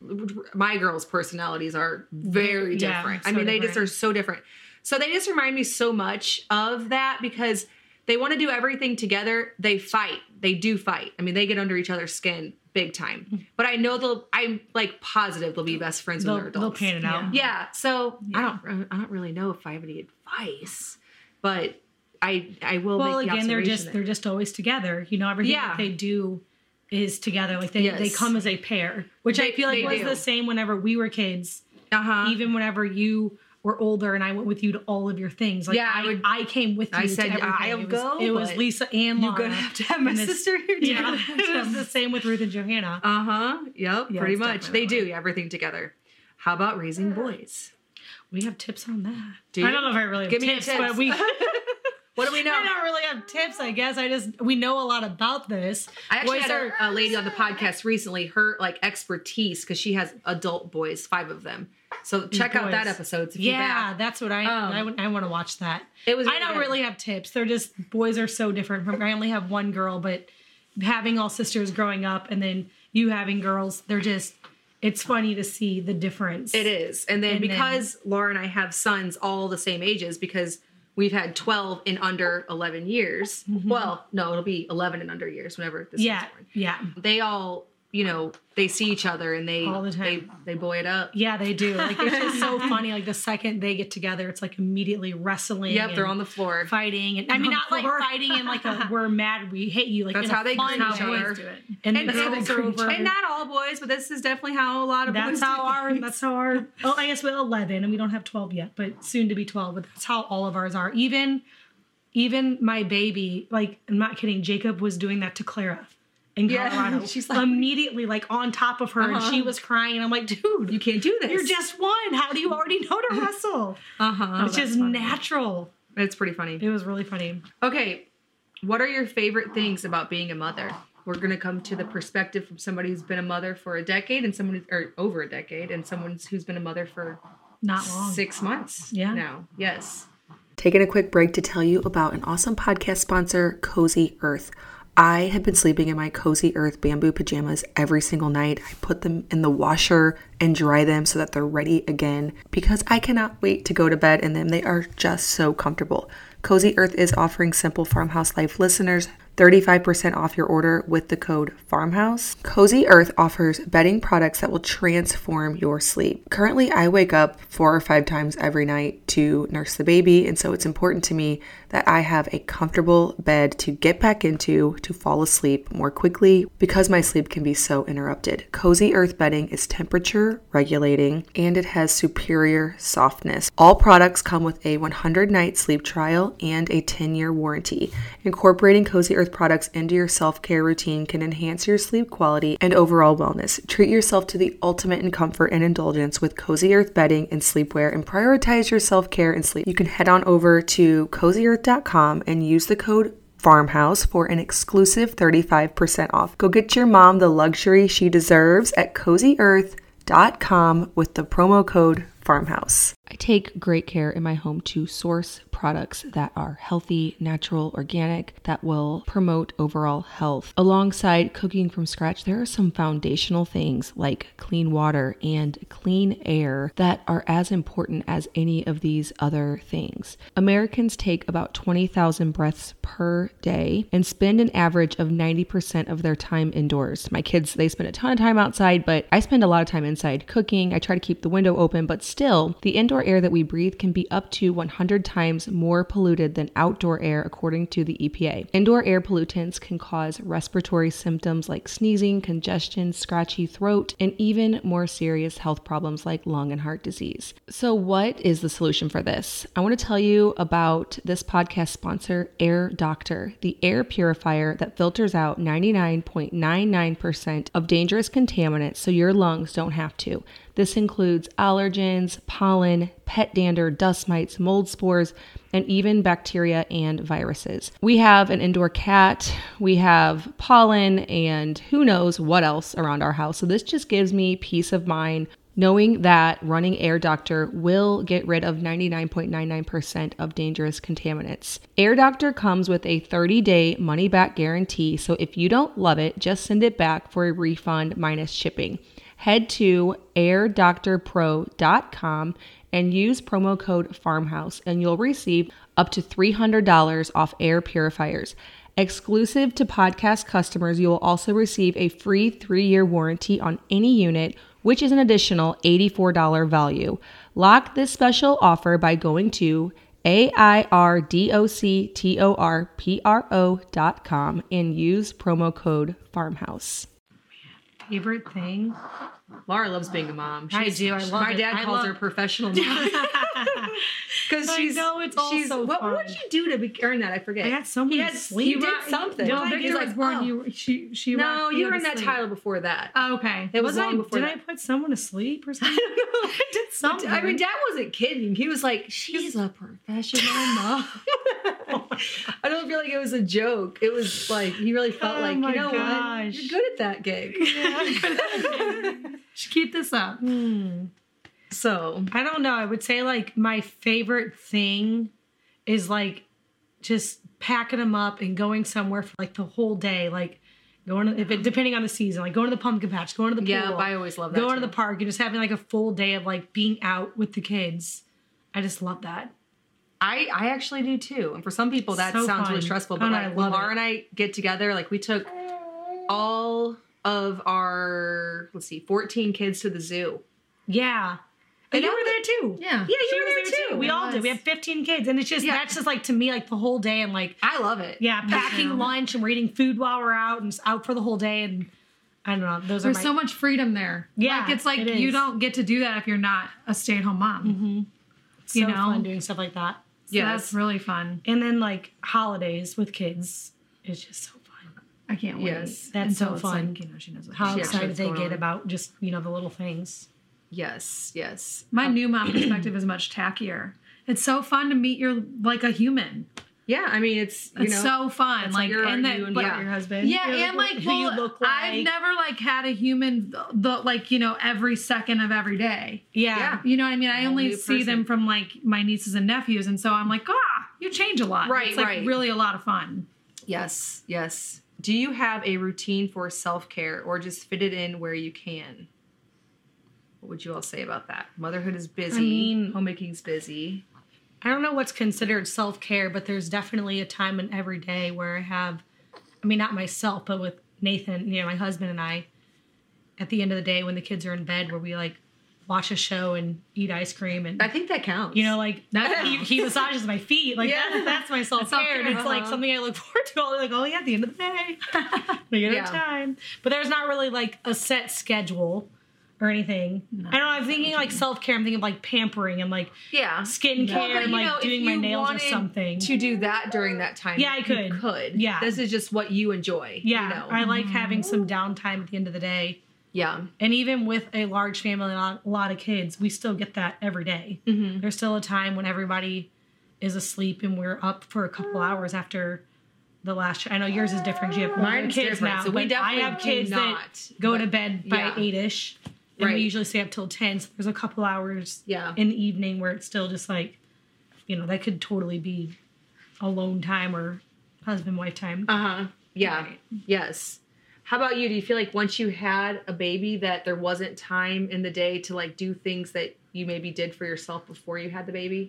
[SPEAKER 1] my girls' personalities are very
[SPEAKER 2] Yeah,
[SPEAKER 1] different.
[SPEAKER 2] so
[SPEAKER 1] I mean, they just
[SPEAKER 2] different.
[SPEAKER 1] are so different. So they just remind me so much of that because they want to do everything together. They fight. They do fight. I mean, they get under each other's skin big time. But I know I'm like positive they'll be best friends when they're
[SPEAKER 2] they'll
[SPEAKER 1] adults.
[SPEAKER 2] pan it out.
[SPEAKER 1] Yeah. So I don't really know if I have any advice, but I will.
[SPEAKER 2] Well,
[SPEAKER 1] make the
[SPEAKER 2] again,
[SPEAKER 1] observation
[SPEAKER 2] they're just always together. You know, everything
[SPEAKER 1] Yeah.
[SPEAKER 2] that they do is together. Like they
[SPEAKER 1] Yes.
[SPEAKER 2] come as a pair, which I feel like
[SPEAKER 1] they
[SPEAKER 2] was
[SPEAKER 1] do.
[SPEAKER 2] the same whenever we were kids. even whenever you were older and I went with you to all of your things. Like, I came with you.
[SPEAKER 1] I said,
[SPEAKER 2] to everything.
[SPEAKER 1] I'll go.
[SPEAKER 2] It was Lisa and Laura.
[SPEAKER 1] You're going to have to have my sister here too.
[SPEAKER 2] Yeah, it was the same with Ruth and Johanna.
[SPEAKER 1] Yep,
[SPEAKER 2] Yeah,
[SPEAKER 1] pretty
[SPEAKER 2] it's
[SPEAKER 1] much. They
[SPEAKER 2] definitely
[SPEAKER 1] do everything together. How about raising boys?
[SPEAKER 2] We have tips on that.
[SPEAKER 1] Do you?
[SPEAKER 2] I don't know if I really have
[SPEAKER 1] Give me
[SPEAKER 2] tips,
[SPEAKER 1] tips.
[SPEAKER 2] but we...
[SPEAKER 1] What do we know?
[SPEAKER 2] I don't really have tips, I guess. We know a lot about this.
[SPEAKER 1] I actually
[SPEAKER 2] Boys
[SPEAKER 1] had a lady on the podcast recently, her like expertise, because she has adult boys, 5 of them. So check out that episode. It's
[SPEAKER 2] that's what I want to watch that.
[SPEAKER 1] It was.
[SPEAKER 2] I don't really have tips. They're just, boys are so different from, I only have one girl, but having all sisters growing up and then you having girls, they're just, it's funny to see the difference.
[SPEAKER 1] It is. And then because Laura and I have sons all the same ages, because we've had 12 in under 11 years. Well, no, it'll be 11 and under years whenever this is born.
[SPEAKER 2] Yeah.
[SPEAKER 1] They all, they see each other and they
[SPEAKER 2] all the time.
[SPEAKER 1] They boy it up.
[SPEAKER 2] Yeah, they do. Like, it's just so funny. Like, the second they get together, it's like immediately wrestling.
[SPEAKER 1] Yep, they're on the floor.
[SPEAKER 2] Fighting. And I mean, not like fighting in like a, we're mad, we hate you. Like,
[SPEAKER 1] that's how they greet each other.
[SPEAKER 2] And
[SPEAKER 1] that's how they greet each other. And not all boys, but this is definitely how a lot of boys do.
[SPEAKER 2] That's how our, well, I guess we're 11 and we don't have 12 yet, but soon to be 12. But that's how all of ours are. Even my baby, like, I'm not kidding, Jacob was doing that to Clara in Colorado.
[SPEAKER 1] She's like,
[SPEAKER 2] immediately like on top of her and she was crying. And I'm like, dude,
[SPEAKER 1] you can't do this.
[SPEAKER 2] You're just one. How do you already know to wrestle? It's just natural.
[SPEAKER 1] It's pretty funny.
[SPEAKER 2] It was really funny.
[SPEAKER 1] Okay. What are your favorite things about being a mother? We're going to come to the perspective from somebody who's been a mother for a decade and someone, or over a decade, and someone who's been a mother for
[SPEAKER 2] not long.
[SPEAKER 1] 6 months now. Yes.
[SPEAKER 4] Taking a quick break to tell you about an awesome podcast sponsor, Cozy Earth. I have been sleeping in my Cozy Earth bamboo pajamas every single night. I put them in the washer and dry them so that they're ready again because I cannot wait to go to bed in them. They are just so comfortable. Cozy Earth is offering Simple Farmhouse Life listeners 35% off your order with the code FARMHOUSE. Cozy Earth offers bedding products that will transform your sleep. Currently, I wake up 4 or 5 times every night to nurse the baby, and so it's important to me that I have a comfortable bed to get back into to fall asleep more quickly because my sleep can be so interrupted. Cozy Earth bedding is temperature regulating and it has superior softness. All products come with a 100-night sleep trial and a 10-year warranty. Incorporating Cozy Earth products into your self-care routine can enhance your sleep quality and overall wellness. Treat yourself to the ultimate in comfort and indulgence with Cozy Earth bedding and sleepwear and prioritize your self-care and sleep. You can head on over to CozyEarth.com and use the code FARMHOUSE for an exclusive 35% off. Go get your mom the luxury she deserves at CozyEarth.com with the promo code FARMHOUSE. I take great care in my home to source products that are healthy, natural, organic, that will promote overall health. Alongside cooking from scratch, there are some foundational things like clean water and clean air that are as important as any of these other things. Americans take about 20,000 breaths per day and spend an average of 90% of their time indoors. My kids, they spend a ton of time outside, but I spend a lot of time inside cooking. I try to keep the window open, but still, the indoor air that we breathe can be up to 100 times more polluted than outdoor air, according to the EPA. Indoor air pollutants can cause respiratory symptoms like sneezing, congestion, scratchy throat, and even more serious health problems like lung and heart disease. So what is the solution for this? I want to tell you about this podcast sponsor, Air Doctor, the air purifier that filters out 99.99% of dangerous contaminants so your lungs don't have to. This includes allergens, pollen, pet dander, dust mites, mold spores, and even bacteria and viruses. We have an indoor cat, we have pollen, and who knows what else around our house. So this just gives me peace of mind knowing that running Air Doctor will get rid of 99.99% of dangerous contaminants. Air Doctor comes with a 30-day money-back guarantee, so if you don't love it, just send it back for a refund minus shipping. Head to airdoctorpro.com and use promo code FARMHOUSE and you'll receive up to $300 off air purifiers. Exclusive to podcast customers, you will also receive a free 3-year warranty on any unit, which is an additional $84 value. Lock this special offer by going to airdoctorpro.com and use promo code FARMHOUSE.
[SPEAKER 2] Favorite thing?
[SPEAKER 1] Laura loves being a mom.
[SPEAKER 2] I do. I love
[SPEAKER 1] my
[SPEAKER 2] it.
[SPEAKER 1] dad
[SPEAKER 2] I
[SPEAKER 1] calls
[SPEAKER 2] love-
[SPEAKER 1] her professional mom because
[SPEAKER 2] I
[SPEAKER 1] she's.
[SPEAKER 2] know, it's all
[SPEAKER 1] she's,
[SPEAKER 2] so
[SPEAKER 1] what
[SPEAKER 2] fun.
[SPEAKER 1] did you do to earn that? I forget.
[SPEAKER 2] I got so many sleep.
[SPEAKER 1] He did something.
[SPEAKER 3] No,
[SPEAKER 1] He's
[SPEAKER 3] Victor
[SPEAKER 1] like,
[SPEAKER 3] was born.
[SPEAKER 1] oh.
[SPEAKER 3] She
[SPEAKER 1] No,
[SPEAKER 3] rocked
[SPEAKER 1] you were
[SPEAKER 3] to
[SPEAKER 1] in that
[SPEAKER 3] sleep.
[SPEAKER 1] title before that.
[SPEAKER 3] Oh, okay.
[SPEAKER 1] It was long before
[SPEAKER 2] Did
[SPEAKER 1] that.
[SPEAKER 2] I put someone to sleep or something?
[SPEAKER 1] I don't know.
[SPEAKER 2] I did something.
[SPEAKER 1] I mean, Dad wasn't kidding. He was like, "She's a professional mom." I don't feel like it was a joke. It was like he really felt
[SPEAKER 2] Oh
[SPEAKER 1] like,
[SPEAKER 2] my
[SPEAKER 1] you know what?
[SPEAKER 2] gosh.
[SPEAKER 1] You're good at that gig.
[SPEAKER 3] Should keep this up.
[SPEAKER 1] So
[SPEAKER 2] I don't know. I would say like my favorite thing is like just packing them up and going somewhere for like the whole day. Like going to, depending on the season, like going to the pumpkin patch, going to the pool.
[SPEAKER 1] yeah, I always love that.
[SPEAKER 2] going to
[SPEAKER 1] too.
[SPEAKER 2] the park and just having like a full day of like being out with the kids. I just love that.
[SPEAKER 1] I actually do too. And for some people that
[SPEAKER 2] So
[SPEAKER 1] sounds really
[SPEAKER 2] fun.
[SPEAKER 1] stressful. But
[SPEAKER 2] And I
[SPEAKER 1] like when
[SPEAKER 2] love
[SPEAKER 1] Laura
[SPEAKER 2] it.
[SPEAKER 1] and I get together, like we took all of our 14 kids to the zoo.
[SPEAKER 2] Yeah. And
[SPEAKER 1] And
[SPEAKER 2] you
[SPEAKER 1] that
[SPEAKER 2] were there too.
[SPEAKER 3] Yeah.
[SPEAKER 1] Yeah, you
[SPEAKER 2] She
[SPEAKER 1] were
[SPEAKER 2] was
[SPEAKER 1] there too.
[SPEAKER 2] We all did. We
[SPEAKER 3] was.
[SPEAKER 2] have 15 kids. And it's just,
[SPEAKER 1] Yeah.
[SPEAKER 2] that's just like to me, like the whole day. And like,
[SPEAKER 1] I love it.
[SPEAKER 2] yeah, packing
[SPEAKER 3] too.
[SPEAKER 2] lunch and we're eating food while we're out and just out for the whole day. And I don't know. Those
[SPEAKER 3] There's
[SPEAKER 2] are my,
[SPEAKER 3] so much freedom there.
[SPEAKER 2] Yeah,
[SPEAKER 3] Like, it's like
[SPEAKER 2] it
[SPEAKER 3] you
[SPEAKER 2] is.
[SPEAKER 3] don't get to do that if you're not a stay-at-home mom.
[SPEAKER 2] so
[SPEAKER 3] you know?
[SPEAKER 2] fun doing stuff like that.
[SPEAKER 3] So
[SPEAKER 1] Yes.
[SPEAKER 3] that's really fun.
[SPEAKER 2] And then like holidays with kids is just so fun.
[SPEAKER 3] I can't wait.
[SPEAKER 1] Yes.
[SPEAKER 2] That's
[SPEAKER 3] Until
[SPEAKER 2] so
[SPEAKER 3] it's
[SPEAKER 2] fun.
[SPEAKER 3] Like, she knows what
[SPEAKER 2] How
[SPEAKER 1] actually
[SPEAKER 2] excited
[SPEAKER 1] what's
[SPEAKER 2] they
[SPEAKER 1] going
[SPEAKER 2] get
[SPEAKER 1] on.
[SPEAKER 2] about just, the little things.
[SPEAKER 1] Yes.
[SPEAKER 3] My new mom perspective is much tackier. It's so fun to meet your like a human.
[SPEAKER 1] Yeah, I mean it's
[SPEAKER 3] It's so fun. Like
[SPEAKER 1] you're
[SPEAKER 3] and that
[SPEAKER 1] you and
[SPEAKER 3] but-
[SPEAKER 1] yeah.
[SPEAKER 2] Your husband.
[SPEAKER 3] Yeah,
[SPEAKER 2] You're
[SPEAKER 3] and like
[SPEAKER 2] who you look like.
[SPEAKER 3] I've never like had a human the like every second of every day.
[SPEAKER 2] Yeah.
[SPEAKER 3] You know what I mean? I
[SPEAKER 1] whole
[SPEAKER 3] only
[SPEAKER 1] new
[SPEAKER 3] see them
[SPEAKER 1] person.
[SPEAKER 3] from like my nieces and nephews, and so I'm like, you change a lot.
[SPEAKER 1] Right,
[SPEAKER 3] It's like
[SPEAKER 1] right.
[SPEAKER 3] really a lot of fun.
[SPEAKER 1] Yes. Do you have a routine for self-care or just fit it in where you can? What would you all say about that? Motherhood is busy.
[SPEAKER 2] I mean-
[SPEAKER 1] homemaking's busy.
[SPEAKER 2] I don't know what's considered self-care, but there's definitely a time in every day where I have, I mean, not myself, but with Nathan, my husband and I, at the end of the day when the kids are in bed, where we like watch a show and eat ice cream and,
[SPEAKER 1] I think that counts.
[SPEAKER 2] like that, he massages my feet. Like
[SPEAKER 1] Yeah.
[SPEAKER 2] that's my self-care. And it's like
[SPEAKER 1] Uh-huh.
[SPEAKER 2] something I look forward to. I'll be like, oh yeah, at the end of the day, we get
[SPEAKER 1] Yeah.
[SPEAKER 2] our time. But there's not really like a set schedule or anything. I don't know. I'm thinking like self-care. I'm thinking of like pampering and like
[SPEAKER 1] yeah.
[SPEAKER 2] skincare
[SPEAKER 1] Well, but,
[SPEAKER 2] and
[SPEAKER 1] you
[SPEAKER 2] like
[SPEAKER 1] know, if
[SPEAKER 2] doing my
[SPEAKER 1] you
[SPEAKER 2] nails or
[SPEAKER 1] wanted
[SPEAKER 2] something.
[SPEAKER 1] to do that during that time.
[SPEAKER 2] Yeah, I
[SPEAKER 1] you
[SPEAKER 2] could.
[SPEAKER 1] could.
[SPEAKER 2] Yeah.
[SPEAKER 1] This is just what you enjoy.
[SPEAKER 2] Yeah,
[SPEAKER 1] You know?
[SPEAKER 2] I like having some downtime at the end of the day.
[SPEAKER 1] yeah.
[SPEAKER 2] And even with a large family and a lot of kids, we still get that every day.
[SPEAKER 1] Mm-hmm.
[SPEAKER 2] There's still a time when everybody is asleep and we're up for a couple hours after the last. I know yours is different. You have older
[SPEAKER 1] Mine's
[SPEAKER 2] kids
[SPEAKER 1] different,
[SPEAKER 2] now.
[SPEAKER 1] so we
[SPEAKER 2] but I
[SPEAKER 1] definitely
[SPEAKER 2] have
[SPEAKER 1] do
[SPEAKER 2] kids
[SPEAKER 1] not,
[SPEAKER 2] that go to
[SPEAKER 1] but-
[SPEAKER 2] bed by
[SPEAKER 1] yeah.
[SPEAKER 2] 8ish, and
[SPEAKER 1] Right.
[SPEAKER 2] we usually stay up till 10. So there's a couple hours
[SPEAKER 1] Yeah.
[SPEAKER 2] in the evening where it's still just like, that could totally be alone time or husband-wife time.
[SPEAKER 1] Uh-huh. Yeah.
[SPEAKER 3] Right.
[SPEAKER 1] Yes. How about you? Do you feel like once you had a baby that there wasn't time in the day to like do things that you maybe did for yourself before you had the baby?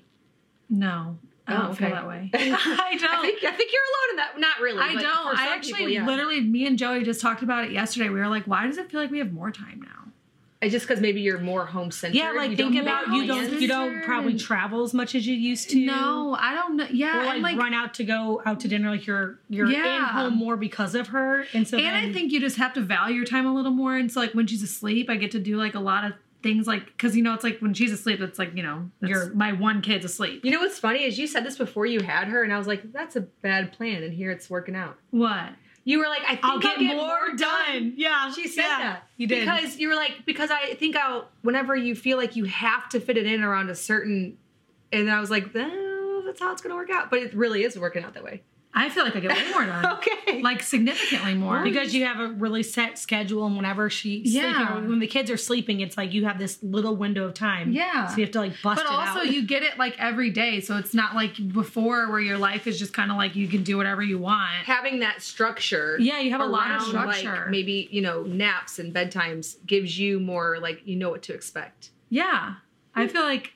[SPEAKER 3] No, I
[SPEAKER 1] Oh,
[SPEAKER 3] don't feel
[SPEAKER 1] okay.
[SPEAKER 3] that way. I don't.
[SPEAKER 1] I think you're alone in that. Not really.
[SPEAKER 3] I
[SPEAKER 1] but
[SPEAKER 3] don't.
[SPEAKER 1] for some
[SPEAKER 3] I actually
[SPEAKER 1] people, yeah.
[SPEAKER 3] literally, me and Joey just talked about it yesterday. We were like, why does it feel like we have more time now?
[SPEAKER 1] It's just because maybe you're more home centered.
[SPEAKER 2] Yeah, like think about you don't probably travel as much as you used to.
[SPEAKER 3] No, I don't know. Yeah,
[SPEAKER 2] Or
[SPEAKER 3] and
[SPEAKER 2] like, run out to go out to dinner, like you're in
[SPEAKER 3] Yeah.
[SPEAKER 2] home more because of her, and so
[SPEAKER 3] And
[SPEAKER 2] then,
[SPEAKER 3] I think you just have to value your time a little more. And so like when she's asleep, I get to do like a lot of things like, because it's like when she's asleep, it's like, my one kid's asleep.
[SPEAKER 1] You know what's funny is you said this before you had her, and I was like, that's a bad plan, and here it's working out.
[SPEAKER 3] What?
[SPEAKER 1] You were like, I think
[SPEAKER 2] I'll get more
[SPEAKER 1] done.
[SPEAKER 2] Yeah,
[SPEAKER 1] She said
[SPEAKER 2] yeah,
[SPEAKER 1] that.
[SPEAKER 2] You did
[SPEAKER 1] Because you were like, because I think whenever you feel like you have to fit it in around a certain, and I was like, oh, that's how it's going to work out. But it really is working out that way.
[SPEAKER 3] I feel like I get way more done.
[SPEAKER 1] Okay.
[SPEAKER 3] Like significantly more.
[SPEAKER 2] because you have a really set schedule, and whenever she's
[SPEAKER 3] Yeah.
[SPEAKER 2] sleeping, or when the kids are sleeping, it's like you have this little window of time.
[SPEAKER 3] Yeah.
[SPEAKER 2] so you have to like bust
[SPEAKER 3] But
[SPEAKER 2] it
[SPEAKER 3] also,
[SPEAKER 2] out.
[SPEAKER 3] you get it like every day, so it's not like before where your life is just kind of like you can do whatever you want.
[SPEAKER 1] Having that structure.
[SPEAKER 2] Yeah, you have a lot of
[SPEAKER 1] around,
[SPEAKER 3] structure.
[SPEAKER 1] Like, maybe, naps and bedtimes gives you more, like, what to expect.
[SPEAKER 3] Yeah, I feel like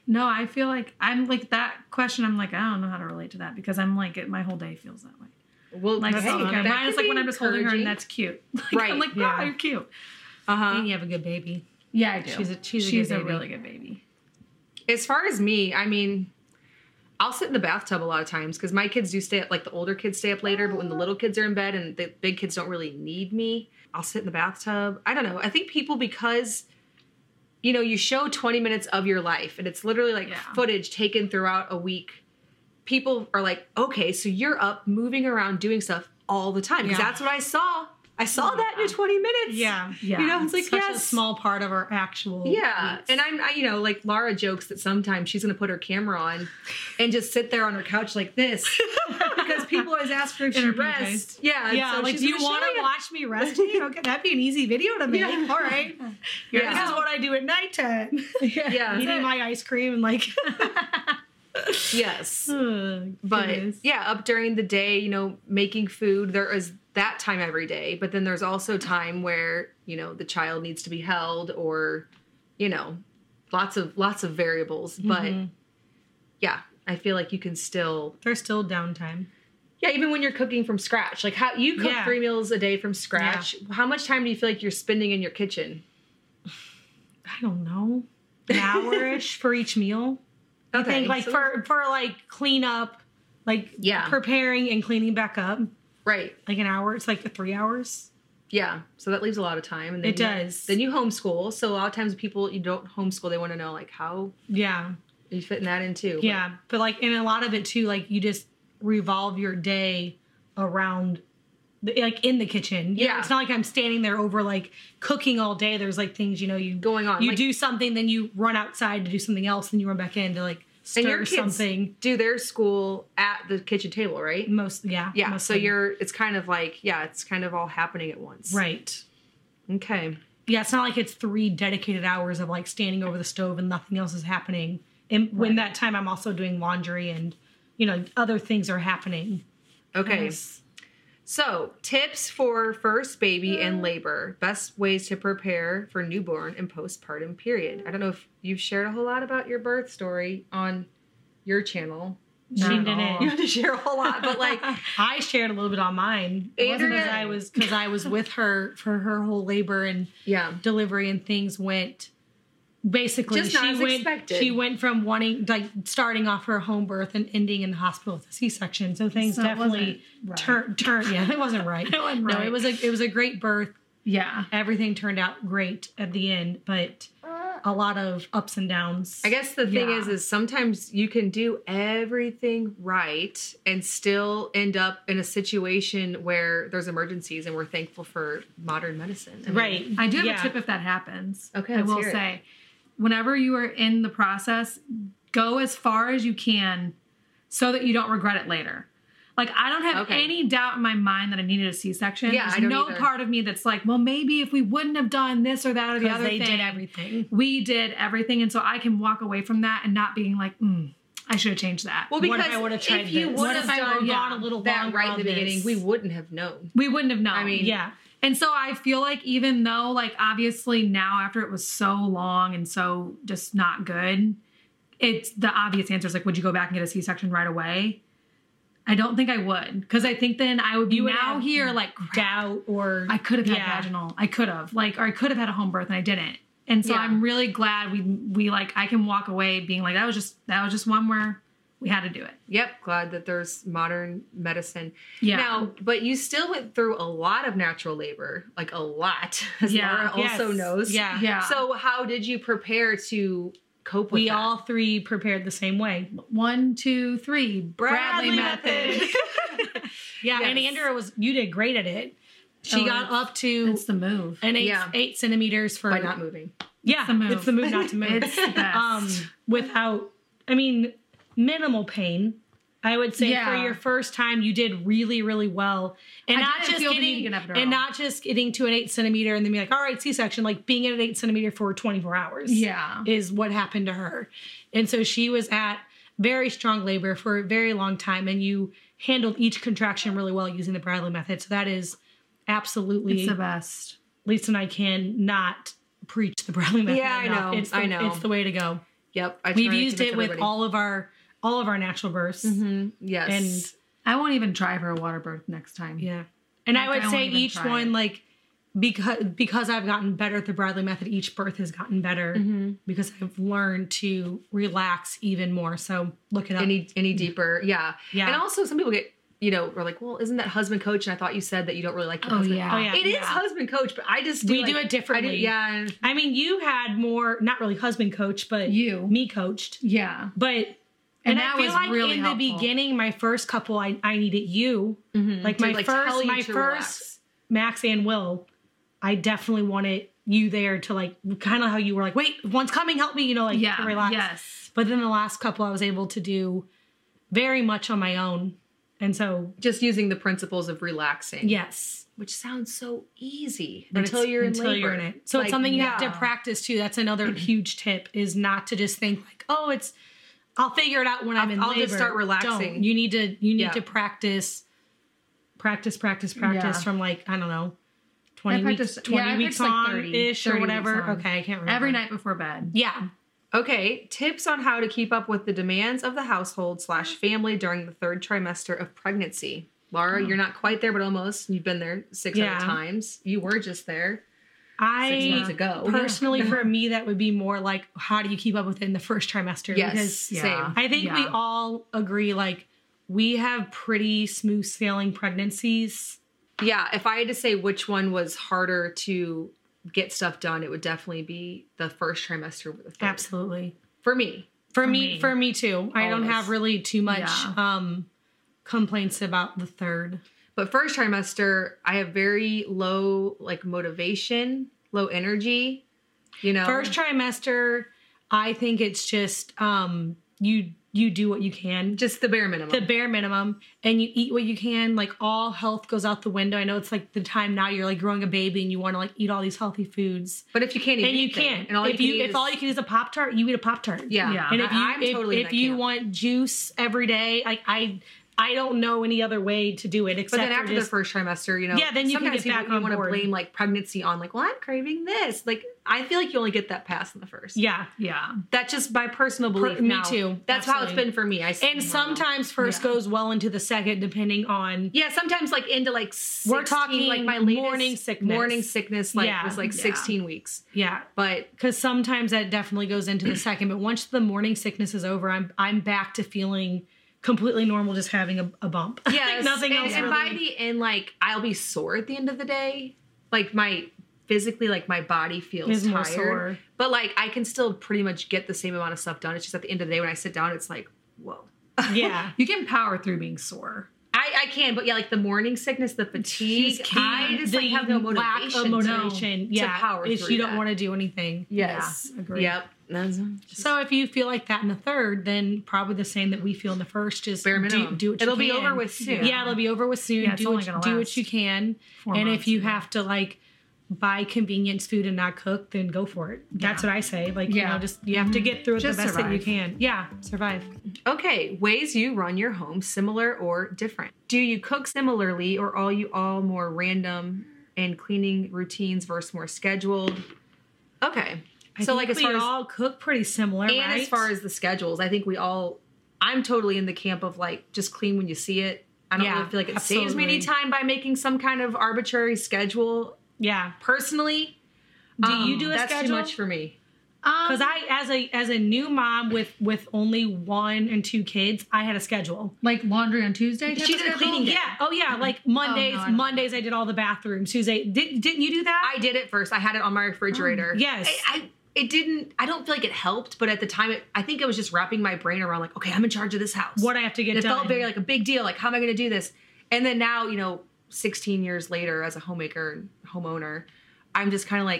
[SPEAKER 3] I'm like that question. I'm like, I don't know how to relate to that because I'm like my whole day feels that way.
[SPEAKER 1] Well,
[SPEAKER 3] Like
[SPEAKER 1] hey,
[SPEAKER 3] self-care.
[SPEAKER 1] that
[SPEAKER 3] Mine is
[SPEAKER 1] could
[SPEAKER 3] like
[SPEAKER 1] be
[SPEAKER 3] when I'm just holding her and
[SPEAKER 1] encouraging.
[SPEAKER 3] that's cute. Like,
[SPEAKER 1] Right,
[SPEAKER 3] I'm like,
[SPEAKER 2] yeah.
[SPEAKER 3] wow, you're cute.
[SPEAKER 1] Uh-huh.
[SPEAKER 2] and you have a good baby.
[SPEAKER 3] Yeah, I do.
[SPEAKER 2] She's a
[SPEAKER 3] She's
[SPEAKER 2] good
[SPEAKER 3] a
[SPEAKER 2] baby.
[SPEAKER 3] really good baby.
[SPEAKER 1] As far as me, I mean, I'll sit in the bathtub a lot of times because my kids do stay up, like the older kids stay up later, but when the little kids are in bed and the big kids don't really need me, I'll sit in the bathtub. I don't know. I think people, because you show 20 minutes of your life and it's literally like footage taken throughout a week. People are like, okay, so you're up moving around doing stuff all the time. Because that's what I saw. I saw that in 20 minutes.
[SPEAKER 2] Yeah.
[SPEAKER 1] It's like,
[SPEAKER 2] such a small part of our actual
[SPEAKER 1] weeks. And like Laura jokes that sometimes she's going to put her camera on and just sit there on her couch like this because people always ask her if she rests.
[SPEAKER 2] Yeah. So like, do you want to watch me resting? Okay, that'd be an easy video to make. Yeah. All right. This is what I do at nighttime. Eating my ice cream and like...
[SPEAKER 1] Yes. But up during the day, making food, there is that time every day, but then there's also time where, the child needs to be held or, lots of variables. But I feel like you can still...
[SPEAKER 2] There's still downtime.
[SPEAKER 1] Yeah, even when you're cooking from scratch. Like how you cook 3 meals a day from scratch. Yeah. How much time do you feel like you're spending in your kitchen?
[SPEAKER 2] I don't know. An hour-ish for each meal. I think like for like cleanup, like preparing and cleaning back up.
[SPEAKER 1] Right.
[SPEAKER 2] Like an hour. It's like 3 hours.
[SPEAKER 1] Yeah. So that leaves a lot of time. And then
[SPEAKER 2] it does.
[SPEAKER 1] Then you homeschool. So a lot of times people, you don't homeschool, they want to know like how you fitting that in too.
[SPEAKER 2] Yeah. But like, and a lot of it too, like you just revolve your day around like in the kitchen. It's not like I'm standing there over like cooking all day. There's like things, you going on. You do something, then you run outside to do something else, then you run back in to like stir
[SPEAKER 1] and your kids
[SPEAKER 2] something.
[SPEAKER 1] Do their school at the kitchen table, right?
[SPEAKER 2] Mostly.
[SPEAKER 1] So it's kind of like, it's kind of all happening at once.
[SPEAKER 2] Right.
[SPEAKER 1] Okay.
[SPEAKER 2] Yeah. It's not like it's 3 dedicated hours of like standing over the stove and nothing else is happening. And when that time I'm also doing laundry and, other things are happening.
[SPEAKER 1] Okay.
[SPEAKER 2] Yes.
[SPEAKER 1] So, tips for first baby and labor. Best ways to prepare for newborn and postpartum period. I don't know if you've shared a whole lot about your birth story on your channel.
[SPEAKER 2] She didn't.
[SPEAKER 1] You had to share a whole lot, but like
[SPEAKER 2] I shared a little bit on mine. It wasn't because I was with her for her whole labor and delivery, and things went basically
[SPEAKER 1] just not as expected.
[SPEAKER 2] She went from starting off her home birth and ending in the hospital with a C-section. So things definitely turned. Yeah, it wasn't right.
[SPEAKER 3] It wasn't right.
[SPEAKER 2] No, it was a great birth.
[SPEAKER 3] Yeah,
[SPEAKER 2] everything turned out great at the end, but a lot of ups and downs.
[SPEAKER 1] I guess the thing is sometimes you can do everything right and still end up in a situation where there's emergencies, and we're thankful for modern medicine.
[SPEAKER 2] Right.
[SPEAKER 3] I do have a tip if that happens.
[SPEAKER 1] Okay,
[SPEAKER 3] I will say, whenever you are in the process, go as far as you can so that you don't regret it later. Like, I don't have any doubt in my mind that I needed a C-section.
[SPEAKER 1] Yeah,
[SPEAKER 3] There's no part of me that's like, well, maybe if we wouldn't have done this or that or the other thing.
[SPEAKER 2] They did everything.
[SPEAKER 3] We did everything. And so I can walk away from that and not being like, I should have changed that.
[SPEAKER 1] Well, because
[SPEAKER 2] what if I would have tried
[SPEAKER 1] if you would have
[SPEAKER 2] gone a little
[SPEAKER 1] that right in the
[SPEAKER 2] this?
[SPEAKER 1] Beginning, we wouldn't have known.
[SPEAKER 3] We wouldn't have known.
[SPEAKER 1] I mean,
[SPEAKER 3] And so I feel like even though, like, obviously now after it was so long and so just not good, it's the obvious answer is like, would you go back and get a C-section right away? I don't think I would, because I think then I would be now here like
[SPEAKER 2] doubt, or
[SPEAKER 3] I could have had vaginal. I could have or I could have had a home birth and I didn't. And so I'm really glad we like, I can walk away being like, that was just one where we had to do it.
[SPEAKER 1] Yep. Glad that there's modern medicine.
[SPEAKER 3] Yeah.
[SPEAKER 1] Now, but you still went through a lot of natural labor, like a lot, as Laura also knows.
[SPEAKER 2] Yeah.
[SPEAKER 3] Yeah.
[SPEAKER 1] So how did you prepare to cope with that?
[SPEAKER 2] We all 3 prepared the same way.
[SPEAKER 3] 1, 2, 3. Bradley method.
[SPEAKER 2] Yeah. And Andrea you did great at it. She got up to
[SPEAKER 3] it's the move.
[SPEAKER 2] an 8 centimeters for
[SPEAKER 1] by not moving.
[SPEAKER 2] Yeah.
[SPEAKER 3] It's the move
[SPEAKER 2] not to move.
[SPEAKER 3] It's the best.
[SPEAKER 2] Without, minimal pain. I would say for your first time, you did really, really well. And not just getting to an 8 centimeter and then be like, all right, C-section, like being at an 8 centimeter for 24 hours.
[SPEAKER 3] Yeah.
[SPEAKER 2] Is what happened to her. And so she was at very strong labor for a very long time, and you handled each contraction really well using the Bradley method. So that is absolutely
[SPEAKER 3] it's the best.
[SPEAKER 2] Lisa and I can not preach the Bradley method.
[SPEAKER 1] Yeah,
[SPEAKER 2] enough.
[SPEAKER 1] I know.
[SPEAKER 2] It's the way to go.
[SPEAKER 1] Yep.
[SPEAKER 2] We've used it with all of our natural births.
[SPEAKER 1] Mm-hmm. Yes.
[SPEAKER 2] And
[SPEAKER 3] I won't even try for a water birth next time.
[SPEAKER 2] Yeah. And I would say each one, like, because I've gotten better at the Bradley method, each birth has gotten better because I've learned to relax even more. So look it up.
[SPEAKER 1] Any deeper. Yeah.
[SPEAKER 2] Yeah.
[SPEAKER 1] And also some people get we're like, well, isn't that husband coach? And I thought you said that you don't really like your husband.
[SPEAKER 3] yeah.
[SPEAKER 2] Oh, yeah.
[SPEAKER 1] It is husband coach, but I just
[SPEAKER 2] We do it differently.
[SPEAKER 1] Yeah.
[SPEAKER 2] I mean, you had more, not really husband coach, but me coached.
[SPEAKER 3] Yeah.
[SPEAKER 2] But
[SPEAKER 3] And
[SPEAKER 2] I
[SPEAKER 3] that
[SPEAKER 2] feel
[SPEAKER 3] was
[SPEAKER 2] like
[SPEAKER 3] really
[SPEAKER 2] in
[SPEAKER 3] helpful.
[SPEAKER 2] the beginning, my first couple, I needed you. Like
[SPEAKER 1] To,
[SPEAKER 2] my
[SPEAKER 1] tell you to
[SPEAKER 2] first
[SPEAKER 1] relax.
[SPEAKER 2] Max and Will, I definitely wanted you there to like, kind of how you were like, wait, one's coming, help me,
[SPEAKER 3] Yeah.
[SPEAKER 2] to relax.
[SPEAKER 3] Yes.
[SPEAKER 2] But then the last couple I was able to do very much on my own. And so,
[SPEAKER 1] Just using the principles of relaxing.
[SPEAKER 2] yes.
[SPEAKER 1] Which sounds so easy
[SPEAKER 2] But
[SPEAKER 1] until
[SPEAKER 2] it's-
[SPEAKER 1] you're in
[SPEAKER 2] until
[SPEAKER 1] labor.
[SPEAKER 2] you're in it. So
[SPEAKER 1] Like,
[SPEAKER 2] it's something you have to
[SPEAKER 3] yeah.
[SPEAKER 2] practice too. That's another huge tip, is not to just think like, oh, I'll figure it out when I'm in
[SPEAKER 1] I'll
[SPEAKER 2] labor.
[SPEAKER 1] just start relaxing.
[SPEAKER 2] Don't. You need
[SPEAKER 1] Yeah.
[SPEAKER 2] to practice
[SPEAKER 3] Yeah.
[SPEAKER 2] from like, I don't know, 20
[SPEAKER 3] I practiced-
[SPEAKER 2] weeks, 20
[SPEAKER 3] yeah, I
[SPEAKER 2] weeks
[SPEAKER 3] practiced, like,
[SPEAKER 2] on
[SPEAKER 3] 30
[SPEAKER 2] ish or
[SPEAKER 3] 30
[SPEAKER 2] whatever.
[SPEAKER 3] weeks on.
[SPEAKER 2] Okay, I can't remember.
[SPEAKER 3] Every night before bed.
[SPEAKER 2] Yeah.
[SPEAKER 1] Okay, tips on how to keep up with the demands of the household / family during the third trimester of pregnancy. Laura, you're not quite there, but almost. You've been there 6
[SPEAKER 2] Yeah.
[SPEAKER 1] other times. You were just there 6
[SPEAKER 2] I
[SPEAKER 1] months ago.
[SPEAKER 2] personally, for me, that would be more like, how do you keep up with it in the first trimester?
[SPEAKER 1] Yes,
[SPEAKER 2] Because
[SPEAKER 1] same.
[SPEAKER 2] I think we
[SPEAKER 3] Yeah.
[SPEAKER 2] all agree, like, we have pretty smooth sailing pregnancies.
[SPEAKER 1] Yeah, if I had to say which one was harder to get stuff done, it would definitely be the first trimester over the third.
[SPEAKER 2] Absolutely.
[SPEAKER 1] For me.
[SPEAKER 2] For me too. I don't
[SPEAKER 1] Always.
[SPEAKER 2] have really too much
[SPEAKER 3] Yeah.
[SPEAKER 2] complaints about the third.
[SPEAKER 1] But first trimester, I have very low motivation, low energy.
[SPEAKER 2] First trimester, I think it's just you do what you can.
[SPEAKER 1] Just the bare minimum.
[SPEAKER 2] The bare minimum, and you eat what you can. Like, all health goes out the window. I know it's like the time now you're like growing a baby and you want to like eat all these healthy foods,
[SPEAKER 1] but if you can't eat
[SPEAKER 2] and you
[SPEAKER 1] anything,
[SPEAKER 2] can't.
[SPEAKER 1] and all
[SPEAKER 2] If
[SPEAKER 1] you can eat
[SPEAKER 2] if
[SPEAKER 1] is-
[SPEAKER 2] all you can eat is a Pop-Tart, you eat a Pop-Tart.
[SPEAKER 1] Yeah.
[SPEAKER 3] Yeah.
[SPEAKER 2] And if you
[SPEAKER 1] I'm totally in
[SPEAKER 2] if
[SPEAKER 1] that
[SPEAKER 2] you
[SPEAKER 1] camp.
[SPEAKER 2] want juice every day, like I don't know any other way to do it
[SPEAKER 1] But
[SPEAKER 2] except
[SPEAKER 1] then
[SPEAKER 2] for
[SPEAKER 1] after
[SPEAKER 2] just,
[SPEAKER 1] the first trimester,
[SPEAKER 2] Yeah, then you can
[SPEAKER 1] sometimes
[SPEAKER 2] get back
[SPEAKER 1] you
[SPEAKER 2] on
[SPEAKER 1] want to
[SPEAKER 2] board.
[SPEAKER 1] blame pregnancy on well, I'm craving this. I feel like you only get that pass in the first.
[SPEAKER 2] yeah.
[SPEAKER 3] Yeah.
[SPEAKER 1] That's just my personal belief.
[SPEAKER 2] Me
[SPEAKER 1] now.
[SPEAKER 2] too.
[SPEAKER 1] That's how it's
[SPEAKER 2] Absolutely.
[SPEAKER 1] been for me.
[SPEAKER 2] And sometimes first
[SPEAKER 3] Yeah.
[SPEAKER 2] goes well into the second, depending on.
[SPEAKER 1] yeah, sometimes into 16,
[SPEAKER 2] We're talking
[SPEAKER 1] my latest
[SPEAKER 2] morning sickness.
[SPEAKER 1] Morning sickness
[SPEAKER 2] Yeah.
[SPEAKER 1] was 16 weeks.
[SPEAKER 2] Yeah,
[SPEAKER 1] But
[SPEAKER 2] because sometimes that definitely goes into the second. But once the morning sickness is over, I'm back to feeling completely normal, just having a bump.
[SPEAKER 1] yes,
[SPEAKER 2] nothing else.
[SPEAKER 1] And
[SPEAKER 2] really.
[SPEAKER 1] by the end, I'll be sore at the end of the day. Physically, my body feels
[SPEAKER 2] Is
[SPEAKER 1] tired.
[SPEAKER 2] more sore.
[SPEAKER 1] But I can still pretty much get the same amount of stuff done. It's just at the end of the day when I sit down, it's whoa.
[SPEAKER 2] Yeah.
[SPEAKER 3] You can power through being sore.
[SPEAKER 1] I can, but the morning sickness, the fatigue,
[SPEAKER 2] Key.
[SPEAKER 1] I just
[SPEAKER 2] The
[SPEAKER 1] have no
[SPEAKER 2] lack
[SPEAKER 1] motivation.
[SPEAKER 2] of motivation.
[SPEAKER 1] to power
[SPEAKER 2] is
[SPEAKER 1] through
[SPEAKER 2] you don't
[SPEAKER 1] that.
[SPEAKER 2] want to do anything.
[SPEAKER 1] Yes.
[SPEAKER 2] Yeah, agree.
[SPEAKER 1] Yep. That's just
[SPEAKER 2] So if you feel like that in the third, then probably the same that we feel in the first. Just
[SPEAKER 1] bare minimum.
[SPEAKER 2] do what
[SPEAKER 1] It'll
[SPEAKER 2] you
[SPEAKER 1] be
[SPEAKER 2] can.
[SPEAKER 1] over with soon.
[SPEAKER 2] Yeah, it'll be over with soon.
[SPEAKER 3] Yeah, it's
[SPEAKER 2] do
[SPEAKER 3] only
[SPEAKER 2] what,
[SPEAKER 3] gonna
[SPEAKER 2] do what
[SPEAKER 3] last
[SPEAKER 2] you can.
[SPEAKER 3] 4
[SPEAKER 2] And
[SPEAKER 3] months,
[SPEAKER 2] if you
[SPEAKER 3] yeah.
[SPEAKER 2] have to buy convenience food and not cook, then go for it. That's what I say.
[SPEAKER 3] Yeah.
[SPEAKER 2] Just you have to get through it
[SPEAKER 3] Just
[SPEAKER 2] the best that you
[SPEAKER 3] survive.
[SPEAKER 2] can. Yeah, survive.
[SPEAKER 1] Okay, ways you run your home, similar or different. Do you cook similarly, or are you all more random and cleaning routines versus more scheduled? Okay.
[SPEAKER 2] I think we all cook pretty similar,
[SPEAKER 1] and
[SPEAKER 2] right?
[SPEAKER 1] as far as the schedules, I think I'm totally in the camp of just clean when you see it. I don't
[SPEAKER 2] Yeah,
[SPEAKER 1] really feel like it saves me any
[SPEAKER 2] absolutely.
[SPEAKER 1] time by making some kind of arbitrary schedule.
[SPEAKER 2] yeah.
[SPEAKER 1] Personally,
[SPEAKER 2] Do you do a
[SPEAKER 1] that's
[SPEAKER 2] schedule?
[SPEAKER 1] too much for me.
[SPEAKER 2] Because I, as a new mom with only 1 and 2 kids, I had a schedule.
[SPEAKER 3] Like laundry on Tuesday? type
[SPEAKER 1] She
[SPEAKER 3] of
[SPEAKER 1] did a
[SPEAKER 3] schedule?
[SPEAKER 1] cleaning day.
[SPEAKER 2] Yeah. Oh yeah. Like Mondays.
[SPEAKER 3] no, I don't.
[SPEAKER 2] Mondays I did all the bathrooms. Tuesday didn't you do that?
[SPEAKER 1] I did it first. I had it on my refrigerator.
[SPEAKER 2] yes.
[SPEAKER 1] I don't feel like it helped, but at the time, I think it was just wrapping my brain around okay, I'm in charge of this house.
[SPEAKER 2] What I have to get
[SPEAKER 1] And it
[SPEAKER 2] done.
[SPEAKER 1] felt very a big deal. How am I going to do this? And then now, 16 years later, as a homemaker and homeowner, I'm just kind of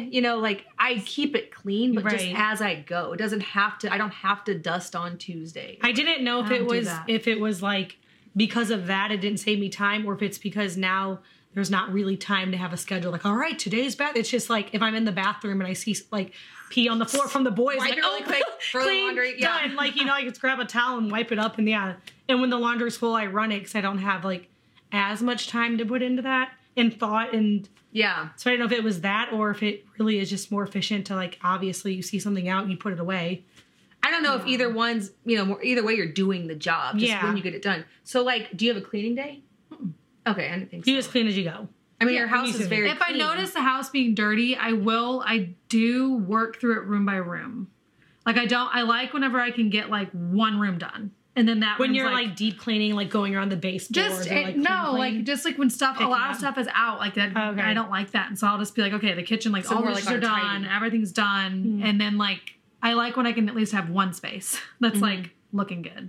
[SPEAKER 1] I keep it clean, but just
[SPEAKER 2] Right.
[SPEAKER 1] as I go. It doesn't have to. I don't have to dust on Tuesday.
[SPEAKER 2] I didn't know if
[SPEAKER 3] I
[SPEAKER 2] it
[SPEAKER 3] don't do
[SPEAKER 2] was
[SPEAKER 3] that.
[SPEAKER 2] because of that it didn't save me time, or if it's because now there's not really time to have a schedule. All right, today's bath. It's just if I'm in the bathroom and I see pee on the floor from the boys,
[SPEAKER 1] Wipe it really quick, throw the
[SPEAKER 2] clean,
[SPEAKER 1] laundry, yeah.
[SPEAKER 2] done. I just grab a towel and wipe it up, and and when the laundry's full, I run it because I don't have as much time to put into that and thought, and
[SPEAKER 1] Yeah.
[SPEAKER 2] so I don't know if it was that or if it really is just more efficient to obviously you see something out and you put it away.
[SPEAKER 1] I don't know if either one's, either way you're doing the job, just
[SPEAKER 2] Yeah.
[SPEAKER 1] when you get it done. So, do you have a cleaning day? Okay, I didn't think so.
[SPEAKER 2] You as clean as you go.
[SPEAKER 1] I mean, your
[SPEAKER 2] Yeah,
[SPEAKER 1] house
[SPEAKER 2] me
[SPEAKER 1] is
[SPEAKER 2] too.
[SPEAKER 1] very
[SPEAKER 3] If I
[SPEAKER 1] clean.
[SPEAKER 3] notice the house being dirty, I do work through it room by room. I like whenever I can get one room done. And then that
[SPEAKER 2] When
[SPEAKER 3] room's,
[SPEAKER 2] you're like deep cleaning, like going around the baseboards.
[SPEAKER 3] just
[SPEAKER 2] or, like,
[SPEAKER 3] no,
[SPEAKER 2] clean.
[SPEAKER 3] like just like when stuff, a lot of stuff is out like that.
[SPEAKER 2] Okay.
[SPEAKER 3] I don't like that, and so I'll just be like, okay, the kitchen, like
[SPEAKER 1] So
[SPEAKER 3] all
[SPEAKER 1] more
[SPEAKER 3] the
[SPEAKER 1] like
[SPEAKER 3] dishes are
[SPEAKER 1] on a
[SPEAKER 3] done,
[SPEAKER 1] tidy.
[SPEAKER 3] everything's done, and then like I like when I can at least have one space that's like looking good.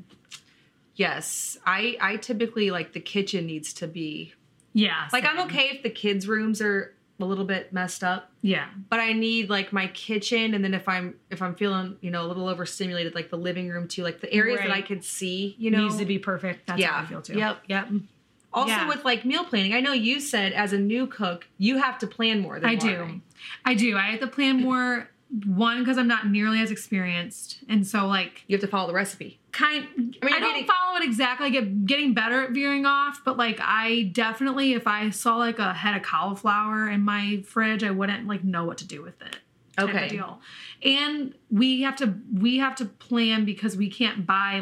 [SPEAKER 1] Yes. I typically like the kitchen needs to be
[SPEAKER 3] Yeah,
[SPEAKER 1] like, I'm
[SPEAKER 3] same.
[SPEAKER 1] okay if the kids' rooms are a little bit messed up,
[SPEAKER 3] Yeah,
[SPEAKER 1] but I need like my kitchen, and then if I'm feeling, you know, a little overstimulated, like the living room too, like the areas that I
[SPEAKER 2] Right.
[SPEAKER 1] could see, you know.
[SPEAKER 2] needs to be perfect.
[SPEAKER 3] that's
[SPEAKER 1] yeah.
[SPEAKER 3] how I feel too.
[SPEAKER 1] Yep.
[SPEAKER 2] Yep.
[SPEAKER 1] Also
[SPEAKER 2] Yeah.
[SPEAKER 1] with like meal planning, I know you said as a new cook, you have to plan more than
[SPEAKER 3] I
[SPEAKER 1] Lauren.
[SPEAKER 3] do. I have to plan more. One, because I'm not nearly as experienced, and so like
[SPEAKER 1] You have to follow the recipe.
[SPEAKER 3] I
[SPEAKER 1] you're
[SPEAKER 3] don't
[SPEAKER 1] getting-
[SPEAKER 3] follow it exactly. Getting better at veering off, but like I definitely, if I saw like a head of cauliflower in my fridge, I wouldn't like know what to do with it. Type of
[SPEAKER 1] Okay.
[SPEAKER 3] deal. And we have to plan because we can't buy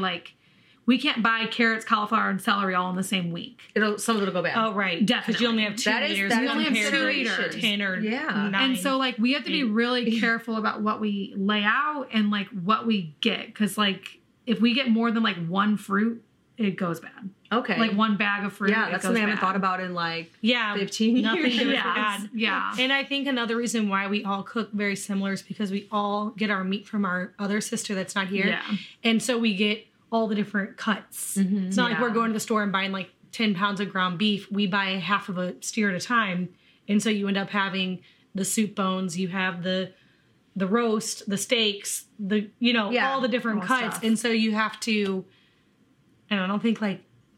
[SPEAKER 3] carrots, cauliflower, and celery all in the same week.
[SPEAKER 1] Some of it'll go bad.
[SPEAKER 2] Oh, right. Because you only have 2
[SPEAKER 1] That is-
[SPEAKER 2] liters.
[SPEAKER 1] that
[SPEAKER 3] is
[SPEAKER 2] compared to
[SPEAKER 3] consideration.
[SPEAKER 2] 10 or
[SPEAKER 1] Yeah.
[SPEAKER 2] 9.
[SPEAKER 3] And so like we have to be really careful about what we lay out and like what we get, because like if we get more than like one fruit, it goes bad.
[SPEAKER 1] Okay.
[SPEAKER 3] Like one bag of fruit.
[SPEAKER 1] yeah,
[SPEAKER 3] it
[SPEAKER 1] that's
[SPEAKER 3] goes
[SPEAKER 1] something I haven't
[SPEAKER 3] bad.
[SPEAKER 1] thought about in like
[SPEAKER 2] yeah,
[SPEAKER 1] 15
[SPEAKER 2] nothing
[SPEAKER 1] years.
[SPEAKER 2] good
[SPEAKER 3] Yeah.
[SPEAKER 2] for God.
[SPEAKER 3] Yeah.
[SPEAKER 2] And I think another reason why we all cook very similar is because we all get our meat from our other sister that's not here.
[SPEAKER 3] Yeah.
[SPEAKER 2] And so we get all the different cuts. It's not like
[SPEAKER 3] Yeah.
[SPEAKER 2] we're going to the store and buying like 10 pounds of ground beef. We buy half of a steer at a time. And so you end up having the soup bones, you have the roast, the steaks,
[SPEAKER 1] Yeah.
[SPEAKER 2] all the different
[SPEAKER 3] All
[SPEAKER 2] cuts.
[SPEAKER 3] stuff.
[SPEAKER 2] And so you have to, and I don't think like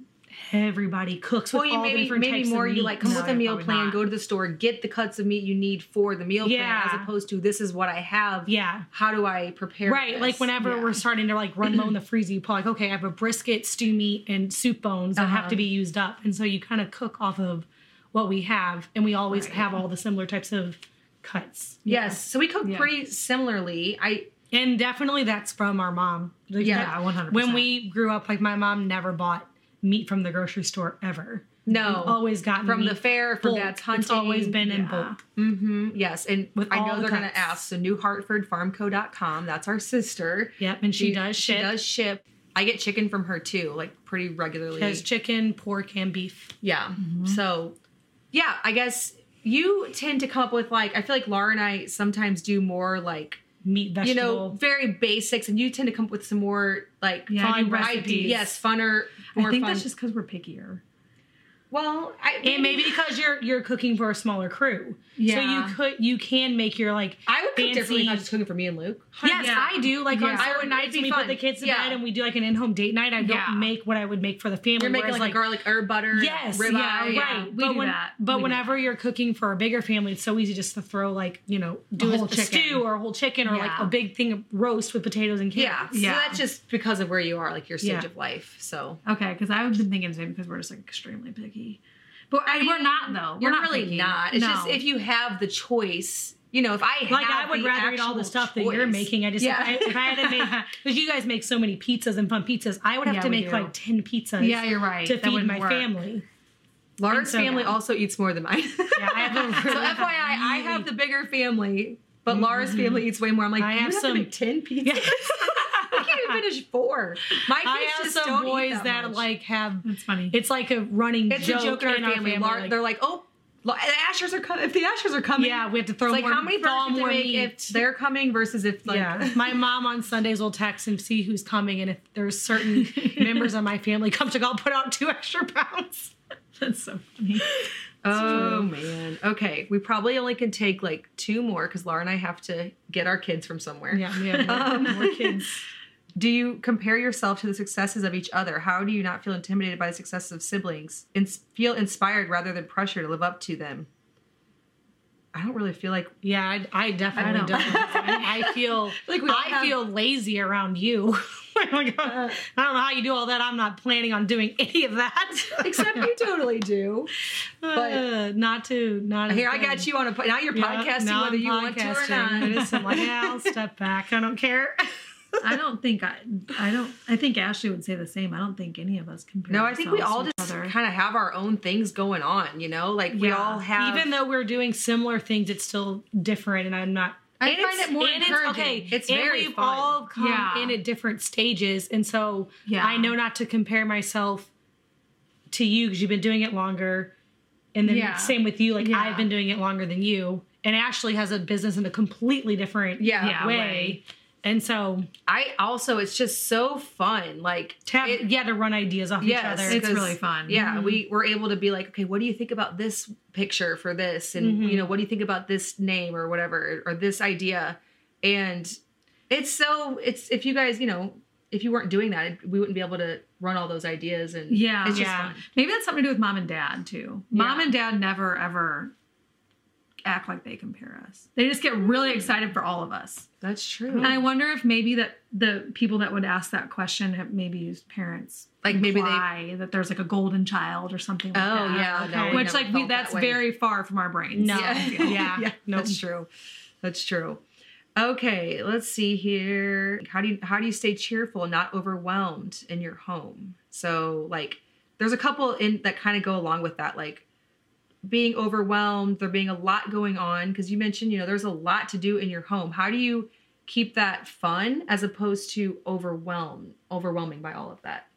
[SPEAKER 2] everybody cooks with
[SPEAKER 1] Well, you
[SPEAKER 2] all the
[SPEAKER 1] maybe
[SPEAKER 2] different types
[SPEAKER 1] more
[SPEAKER 2] of
[SPEAKER 1] you
[SPEAKER 2] meat.
[SPEAKER 1] like come
[SPEAKER 3] No,
[SPEAKER 1] with a meal
[SPEAKER 3] probably
[SPEAKER 1] plan,
[SPEAKER 3] not.
[SPEAKER 1] go to the store, get the cuts of meat you need for the meal plan,
[SPEAKER 2] Yeah.
[SPEAKER 1] as opposed to this is what I have.
[SPEAKER 2] Yeah.
[SPEAKER 1] How do I prepare?
[SPEAKER 2] Right,
[SPEAKER 1] this?
[SPEAKER 2] like whenever
[SPEAKER 3] Yeah.
[SPEAKER 2] we're starting to like run low in the freezer, you pull like, okay, I have a brisket, stew meat, and soup bones that have to be used up, and so you kind of cook off of what we have, and we always have all the similar types of cuts.
[SPEAKER 1] Yes, so we cook
[SPEAKER 3] Yeah.
[SPEAKER 1] pretty similarly.
[SPEAKER 2] And definitely that's from our mom. Like,
[SPEAKER 1] Yeah,
[SPEAKER 2] that-
[SPEAKER 3] 100%.
[SPEAKER 2] When we grew up, like my mom never bought meat from the grocery store ever.
[SPEAKER 1] No.
[SPEAKER 2] We've always gotten
[SPEAKER 1] From the
[SPEAKER 2] meat
[SPEAKER 1] fair, from
[SPEAKER 2] bulk.
[SPEAKER 1] Dad's hunting.
[SPEAKER 2] It's always been in
[SPEAKER 3] Yeah.
[SPEAKER 2] bulk.
[SPEAKER 1] Mm-hmm. Yes, and
[SPEAKER 2] With
[SPEAKER 1] I
[SPEAKER 2] all
[SPEAKER 1] know
[SPEAKER 2] the
[SPEAKER 1] they're going to
[SPEAKER 2] cuts.
[SPEAKER 1] ask. So NewHartfordFarmco.com. That's our sister.
[SPEAKER 2] Yep, and she does
[SPEAKER 1] She
[SPEAKER 2] ship.
[SPEAKER 1] does ship. I get chicken from her too, like pretty regularly.
[SPEAKER 2] Has chicken, pork, and beef.
[SPEAKER 1] Yeah. So, yeah, I guess you tend to come up with like, I feel like Laura and I sometimes do more like,
[SPEAKER 2] Meat, vegetable.
[SPEAKER 1] very basics, and you tend to come up with some more like
[SPEAKER 3] Yeah,
[SPEAKER 2] fun
[SPEAKER 3] new recipes.
[SPEAKER 2] recipes.
[SPEAKER 1] yes, funner, more
[SPEAKER 3] I think
[SPEAKER 1] fun.
[SPEAKER 3] that's just because we're pickier.
[SPEAKER 1] well,
[SPEAKER 2] And maybe because you're cooking for a smaller crew,
[SPEAKER 3] Yeah.
[SPEAKER 2] so you can make your like
[SPEAKER 1] I would cook
[SPEAKER 2] fancy.
[SPEAKER 1] differently if I was just cooking for me and Luke.
[SPEAKER 2] Yes,
[SPEAKER 3] Yeah.
[SPEAKER 2] I do. Like
[SPEAKER 3] Yeah.
[SPEAKER 2] on certain nights
[SPEAKER 1] It'd be
[SPEAKER 2] when we
[SPEAKER 1] fun.
[SPEAKER 2] put the kids to
[SPEAKER 1] Yeah.
[SPEAKER 2] bed and we do like an in-home date night. I don't
[SPEAKER 3] Yeah.
[SPEAKER 2] make what I would make for the family.
[SPEAKER 1] You're making
[SPEAKER 2] whereas,
[SPEAKER 1] like a garlic herb butter.
[SPEAKER 2] Yes,
[SPEAKER 1] and ribeye.
[SPEAKER 2] yeah,
[SPEAKER 3] yeah.
[SPEAKER 2] right.
[SPEAKER 3] We do that. We do
[SPEAKER 2] whenever you're cooking for a bigger family, it's so easy just to throw like do
[SPEAKER 3] whole
[SPEAKER 2] a
[SPEAKER 3] chicken.
[SPEAKER 2] stew or a whole chicken or like
[SPEAKER 3] Yeah.
[SPEAKER 2] a big thing of roast with potatoes and
[SPEAKER 1] Yeah.
[SPEAKER 2] carrots.
[SPEAKER 1] So
[SPEAKER 3] Yeah.
[SPEAKER 1] that's just because of where you are, like your stage
[SPEAKER 2] Yeah.
[SPEAKER 1] of life. So
[SPEAKER 3] Okay, because I've been thinking the same because we're just like extremely picky. But we're not though.
[SPEAKER 1] You're
[SPEAKER 3] We're not
[SPEAKER 1] really
[SPEAKER 3] picky.
[SPEAKER 1] not. It's
[SPEAKER 3] No.
[SPEAKER 1] just if you have the choice, if I have
[SPEAKER 2] Like I would
[SPEAKER 1] the
[SPEAKER 2] rather eat all the
[SPEAKER 1] actual
[SPEAKER 2] stuff that you're
[SPEAKER 1] choice.
[SPEAKER 2] making. I just
[SPEAKER 1] Yeah.
[SPEAKER 2] if I had to make because you guys make so many pizzas and fun pizzas, I would have
[SPEAKER 3] Yeah,
[SPEAKER 2] to
[SPEAKER 3] we
[SPEAKER 2] make
[SPEAKER 3] do.
[SPEAKER 2] like 10 pizzas.
[SPEAKER 3] Yeah, you're right.
[SPEAKER 2] To
[SPEAKER 3] That
[SPEAKER 2] feed
[SPEAKER 3] wouldn't
[SPEAKER 2] my
[SPEAKER 3] work.
[SPEAKER 2] family.
[SPEAKER 1] Laura's
[SPEAKER 2] And so,
[SPEAKER 1] family
[SPEAKER 2] yeah.
[SPEAKER 1] also eats more than mine.
[SPEAKER 2] Yeah, I have a
[SPEAKER 1] so
[SPEAKER 2] really-
[SPEAKER 1] FYI, I have the bigger family, but Laura's family eats way more. I'm like,
[SPEAKER 2] I
[SPEAKER 1] you
[SPEAKER 2] have
[SPEAKER 1] have to
[SPEAKER 2] some-
[SPEAKER 1] make 10 pizzas. I can't even finish 4. My kids
[SPEAKER 2] I have
[SPEAKER 1] just
[SPEAKER 2] some
[SPEAKER 1] don't
[SPEAKER 2] boys
[SPEAKER 1] eat
[SPEAKER 2] that
[SPEAKER 1] much.
[SPEAKER 2] like have.
[SPEAKER 3] That's funny.
[SPEAKER 2] It's like a running
[SPEAKER 1] It's
[SPEAKER 2] joke,
[SPEAKER 1] a joke in our family.
[SPEAKER 2] like,
[SPEAKER 1] They're like, oh, the Ashers are coming. If the Ashers are coming,
[SPEAKER 2] yeah, we have to throw
[SPEAKER 1] it's like
[SPEAKER 2] more,
[SPEAKER 1] how many
[SPEAKER 2] thaw
[SPEAKER 1] burgers do
[SPEAKER 2] more
[SPEAKER 1] we make
[SPEAKER 2] meat.
[SPEAKER 1] if they're coming versus if like
[SPEAKER 2] Yeah, my mom on Sundays will text and see who's coming, and if there's certain members of my family come to go, I'll put out 2 extra pounds.
[SPEAKER 3] That's so funny.
[SPEAKER 1] Oh man. Okay, we probably only can take like 2 more because Laura and I have to get our kids from somewhere.
[SPEAKER 2] Yeah, we have more kids.
[SPEAKER 1] Do you compare yourself to the successes of each other? How do you not feel intimidated by the successes of siblings and feel inspired rather than pressure to live up to them? I don't really feel like
[SPEAKER 2] Yeah, I definitely don't. I feel
[SPEAKER 1] Like we all
[SPEAKER 2] I
[SPEAKER 1] have-
[SPEAKER 2] feel lazy around you. Like, I don't know how you do all that. I'm not planning on doing any of that.
[SPEAKER 1] except you totally do.
[SPEAKER 2] Not
[SPEAKER 1] Here, I got you on a now you're podcasting whether you want to or not.
[SPEAKER 2] I'm like, yeah, I'll step back. I don't care.
[SPEAKER 3] I don't think I think Ashley would say the same. I don't think any of us compare.
[SPEAKER 1] No, I think we all
[SPEAKER 3] ourselves
[SPEAKER 1] just
[SPEAKER 3] to each other.
[SPEAKER 1] kind of have our own things going on, Like we
[SPEAKER 3] Yeah.
[SPEAKER 1] all have
[SPEAKER 2] Even though we're doing similar things, it's still different, and I'm not
[SPEAKER 3] I
[SPEAKER 1] And
[SPEAKER 3] find it more
[SPEAKER 2] and
[SPEAKER 3] encouraging.
[SPEAKER 1] It's
[SPEAKER 2] and
[SPEAKER 1] very
[SPEAKER 2] we've
[SPEAKER 1] fun.
[SPEAKER 2] all come
[SPEAKER 3] Yeah.
[SPEAKER 2] in at different stages, and so
[SPEAKER 3] Yeah.
[SPEAKER 2] I know not to compare myself to you because you've been doing it longer, and then
[SPEAKER 3] Yeah.
[SPEAKER 2] same with you. Like
[SPEAKER 3] Yeah.
[SPEAKER 2] I've been doing it longer than you, and Ashley has a business in a completely different
[SPEAKER 1] Yeah.
[SPEAKER 2] way. And so
[SPEAKER 1] I also, it's just so fun. Like,
[SPEAKER 2] to have, to run ideas off
[SPEAKER 1] yes,
[SPEAKER 2] each other.
[SPEAKER 3] It's
[SPEAKER 1] 'cause,
[SPEAKER 3] really fun.
[SPEAKER 1] Yeah, we were able to be like, okay, what do you think about this picture for this? And, you know, what do you think about this name or whatever, or this idea? And it's if you guys, you know, if you weren't doing that, we wouldn't be able to run all those ideas. And
[SPEAKER 3] Yeah.
[SPEAKER 1] it's just
[SPEAKER 2] Yeah.
[SPEAKER 1] fun.
[SPEAKER 3] Maybe that's something to do with mom and dad too. Mom
[SPEAKER 1] Yeah.
[SPEAKER 3] and dad never ever act like they compare us. They just get really excited for all of us.
[SPEAKER 1] That's true.
[SPEAKER 3] And I wonder if maybe that the people that would ask that question have maybe used parents.
[SPEAKER 1] Like maybe
[SPEAKER 3] imply that there's like a golden child or something like
[SPEAKER 1] Oh,
[SPEAKER 3] that.
[SPEAKER 1] yeah.
[SPEAKER 2] Okay.
[SPEAKER 1] No, we
[SPEAKER 3] Which
[SPEAKER 1] never
[SPEAKER 3] like
[SPEAKER 1] felt
[SPEAKER 3] that's
[SPEAKER 1] that way.
[SPEAKER 3] very far from our brains.
[SPEAKER 2] No.
[SPEAKER 1] Yeah.
[SPEAKER 2] Yeah. No.
[SPEAKER 1] That's true. That's true. Okay, let's see here. How do you stay cheerful and not overwhelmed in your home? So like there's a couple in that kind of go along with that, like being overwhelmed, there being a lot going on, because you mentioned, you know, there's a lot to do in your home. How do you keep that fun as opposed to overwhelming by all of that?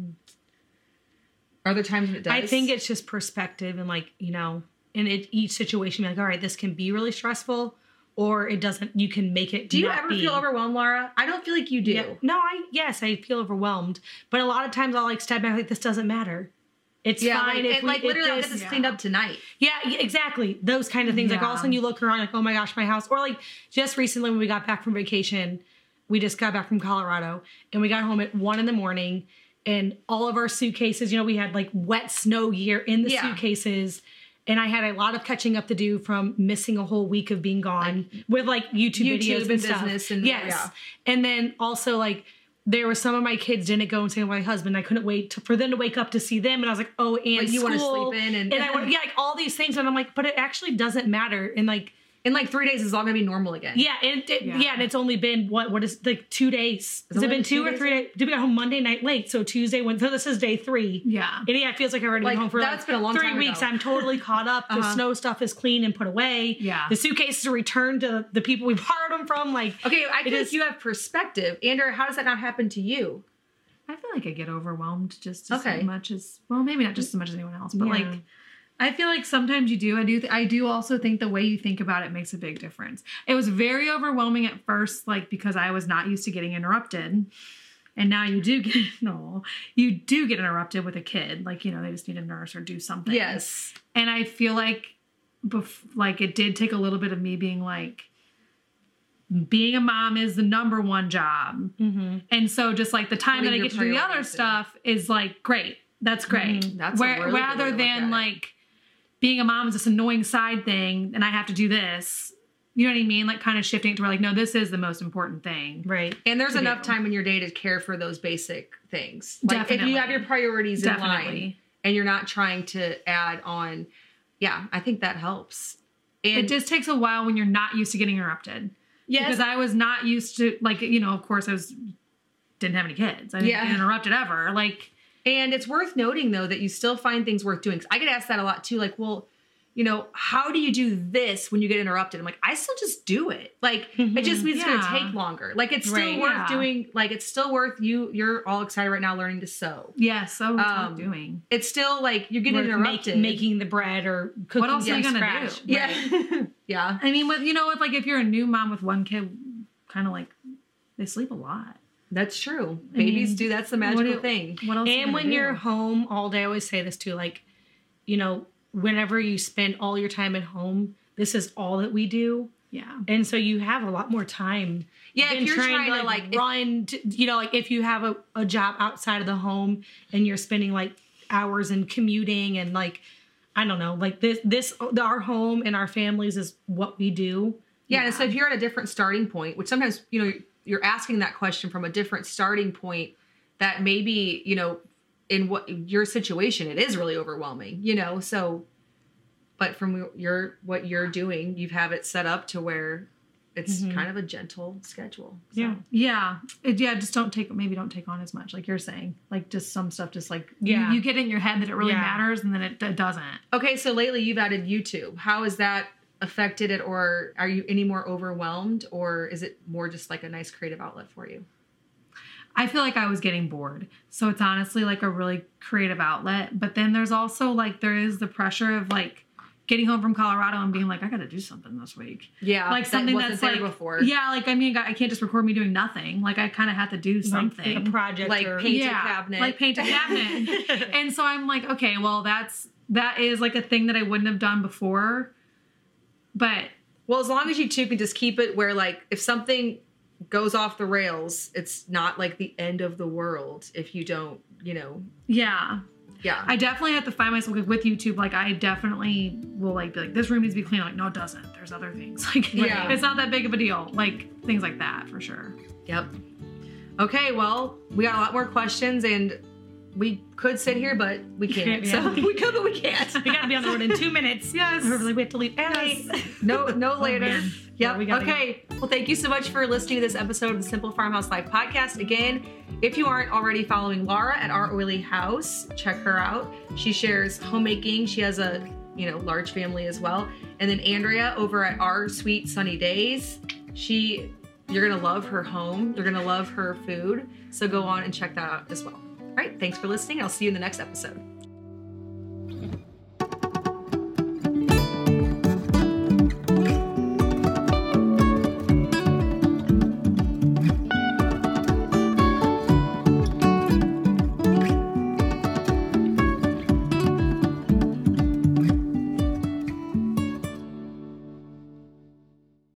[SPEAKER 1] Are there times when it does?
[SPEAKER 2] I think it's just perspective and like, you know, in each situation, be like, all right, this can be really stressful or it doesn't, you can make it.
[SPEAKER 1] Do you
[SPEAKER 2] not
[SPEAKER 1] ever
[SPEAKER 2] be.
[SPEAKER 1] feel overwhelmed, Laura? I don't feel like you do.
[SPEAKER 2] Yeah. No, yes, I feel overwhelmed. But a lot of times I'll like step back like, this doesn't matter. It's
[SPEAKER 1] Yeah,
[SPEAKER 2] fine.
[SPEAKER 1] like,
[SPEAKER 2] if
[SPEAKER 1] and
[SPEAKER 2] we,
[SPEAKER 1] like
[SPEAKER 2] if
[SPEAKER 1] literally I'll
[SPEAKER 2] this-
[SPEAKER 1] get this cleaned up tonight.
[SPEAKER 2] Yeah, exactly. Those kind of things. Like all of a
[SPEAKER 3] Yeah.
[SPEAKER 2] sudden you look around like, oh my gosh, my house. Or like just recently when we got back from vacation, we just got back from Colorado and we got home at 1 a.m. and all of our suitcases, you know, we had like wet snow gear in the
[SPEAKER 1] Yeah.
[SPEAKER 2] suitcases. And I had a lot of catching up to do from missing a whole week of being gone with like YouTube videos
[SPEAKER 1] and
[SPEAKER 2] and stuff.
[SPEAKER 1] business and-
[SPEAKER 2] yes.
[SPEAKER 1] yeah.
[SPEAKER 2] And then also like there were some of my kids didn't go and stay with my husband. I couldn't wait for them to wake up to see them. And I was like, oh, and
[SPEAKER 1] Like, you wanna
[SPEAKER 2] school.
[SPEAKER 1] sleep in and-
[SPEAKER 2] I want, yeah, like all these things. And I'm like, but it actually doesn't matter. And like,
[SPEAKER 1] In like 3 days, it's all gonna be normal again.
[SPEAKER 2] yeah, and and it's only been what is like 2 days? Has it
[SPEAKER 1] only
[SPEAKER 2] been
[SPEAKER 1] 2
[SPEAKER 2] 2 or
[SPEAKER 1] days?
[SPEAKER 2] 3 days? Did we got home Monday night late? So Tuesday went. So this is day 3.
[SPEAKER 3] Yeah.
[SPEAKER 2] And yeah, it feels like I've already
[SPEAKER 1] Like,
[SPEAKER 2] been home for
[SPEAKER 1] that's
[SPEAKER 2] like
[SPEAKER 1] been a long
[SPEAKER 2] 3
[SPEAKER 1] time
[SPEAKER 2] weeks.
[SPEAKER 1] ago.
[SPEAKER 2] I'm totally caught up. The snow stuff is clean and put away.
[SPEAKER 3] Yeah.
[SPEAKER 2] The suitcases are returned to the people we borrowed them from. Like,
[SPEAKER 1] Okay, I feel
[SPEAKER 2] is-
[SPEAKER 1] like you have perspective. Andrew, how does that not happen to you?
[SPEAKER 3] I feel like I get overwhelmed just as
[SPEAKER 1] Okay.
[SPEAKER 3] much as, well, maybe not just as much as anyone else, but
[SPEAKER 2] Yeah.
[SPEAKER 3] like, I feel like sometimes you do. I do also think the way you think about it makes a big difference. It was very overwhelming at first, like because I was not used to getting interrupted. And now you do get interrupted with a kid. Like, you know, they just need a nurse or do something.
[SPEAKER 1] Yes.
[SPEAKER 3] And I feel like, like it did take a little bit of me being like, being a mom is the number one job.
[SPEAKER 2] mm-hmm.
[SPEAKER 3] And so just like the time
[SPEAKER 1] Putting
[SPEAKER 3] that I
[SPEAKER 1] your
[SPEAKER 3] get to do the other
[SPEAKER 1] priorities in.
[SPEAKER 3] stuff is like, great. That's great.
[SPEAKER 1] That's a really good way
[SPEAKER 3] rather
[SPEAKER 1] to look at
[SPEAKER 3] than
[SPEAKER 1] it.
[SPEAKER 3] like being a mom is this annoying side thing and I have to do this. You know what I mean? Like kind of shifting it to where like, no, this is the most important thing.
[SPEAKER 2] right.
[SPEAKER 1] And there's
[SPEAKER 3] To
[SPEAKER 1] enough
[SPEAKER 3] do.
[SPEAKER 1] time in your day to care for those basic things. Like if
[SPEAKER 3] Definitely.
[SPEAKER 1] you have your priorities in line
[SPEAKER 3] Definitely.
[SPEAKER 1] and you're not trying to add on, yeah, I think that helps. And
[SPEAKER 3] It just takes a while when you're not used to getting interrupted.
[SPEAKER 1] yes,
[SPEAKER 3] Because I was not used to like, you know, of course didn't have any kids. I didn't
[SPEAKER 1] Yeah.
[SPEAKER 3] get interrupted ever. Like,
[SPEAKER 1] and it's worth noting though that you still find things worth doing. 'Cause I get asked that a lot too. Like, well, you know, how do you do this when you get interrupted? I'm like, I still just do it. Like, it just means it's
[SPEAKER 3] Yeah.
[SPEAKER 1] going to take longer. Like, it's still
[SPEAKER 2] Right.
[SPEAKER 1] worth
[SPEAKER 3] Yeah.
[SPEAKER 1] doing. Like, it's still worth you're all excited right now learning to sew.
[SPEAKER 3] yeah, so it's
[SPEAKER 1] Um,
[SPEAKER 3] worth doing.
[SPEAKER 1] It's still like you're getting
[SPEAKER 2] Worth
[SPEAKER 1] interrupted.
[SPEAKER 2] making the bread or cooking
[SPEAKER 3] What else are you
[SPEAKER 2] from
[SPEAKER 3] gonna
[SPEAKER 2] scratch.
[SPEAKER 3] do?
[SPEAKER 1] yeah. Yeah.
[SPEAKER 3] I mean, with like if you're a new mom with one kid, kind of like they sleep a lot.
[SPEAKER 1] That's true. Babies
[SPEAKER 3] mean,
[SPEAKER 1] do. That's the magical thing.
[SPEAKER 3] What else?
[SPEAKER 2] And when you're home all day, I always say this too, like, you know, whenever you spend all your time at home, this is all that we do.
[SPEAKER 3] yeah,
[SPEAKER 2] And so you have a lot more time.
[SPEAKER 1] Yeah, if
[SPEAKER 2] than
[SPEAKER 1] you're trying to like
[SPEAKER 2] run, you know, like if you have a job outside of the home and you're spending like hours in commuting and like, I don't know, like our home and our families is what we do.
[SPEAKER 1] yeah. And so if you're at a different starting point, which sometimes you know you're asking that question from a different starting point, that maybe you know in what your situation it is really overwhelming. You know, so. But from what you're doing, you have it set up to where it's kind of a gentle schedule. So.
[SPEAKER 3] yeah. Just don't take on as much, like you're saying. Like just some stuff, just like
[SPEAKER 2] Yeah.
[SPEAKER 3] you get in your head that it really
[SPEAKER 2] Yeah.
[SPEAKER 3] matters, and then it doesn't.
[SPEAKER 1] Okay, so lately you've added YouTube. How is that affected it, or are you any more overwhelmed, or is it more just like a nice creative outlet for you?
[SPEAKER 3] I feel like I was getting bored. So it's honestly like a really creative outlet. But then there's also like, there is the pressure of like getting home from Colorado and being like, I got to do something this week.
[SPEAKER 1] Yeah.
[SPEAKER 3] Like something
[SPEAKER 1] that wasn't
[SPEAKER 3] that's
[SPEAKER 1] there
[SPEAKER 3] like,
[SPEAKER 1] before.
[SPEAKER 3] yeah, like, I mean, I can't just record me doing nothing. Like I kind of have to do something.
[SPEAKER 2] Like a project
[SPEAKER 1] Like
[SPEAKER 2] or
[SPEAKER 1] paint a cabinet.
[SPEAKER 3] Like paint a cabinet. And so I'm like, okay, well that is like a thing that I wouldn't have done before. But
[SPEAKER 1] Well, as long as you two can just keep it where, like, if something goes off the rails, it's not like the end of the world if you don't,
[SPEAKER 3] yeah.
[SPEAKER 1] Yeah.
[SPEAKER 3] I definitely have to find myself like, with YouTube. Like I definitely will like be like, this room needs to be clean. I'm like, no, it doesn't. There's other things. Like,
[SPEAKER 1] Yeah.
[SPEAKER 3] it's not that big of a deal. Like things like that for sure.
[SPEAKER 1] Yep. Okay, well, we got a lot more questions, and we could sit here, but we can't.
[SPEAKER 2] Yeah.
[SPEAKER 1] So we could, but we can't.
[SPEAKER 2] We gotta be on the road in 2 minutes.
[SPEAKER 1] Yes.
[SPEAKER 2] We're like, we have to leave at 8.
[SPEAKER 1] No later.
[SPEAKER 2] man.
[SPEAKER 1] Yep.
[SPEAKER 2] Yeah, we gotta
[SPEAKER 1] Okay. Well, thank you so much for listening to this episode of the Simple Farmhouse Life podcast. Again, if you aren't already following Laura at Our Oily House, check her out. She shares homemaking. She has a large family as well. And then Andrea over at Our Sweet Sunny Days. You're gonna love her home. You're gonna love her food. So go on and check that out as well. All right. Thanks for listening. I'll see you in the next episode.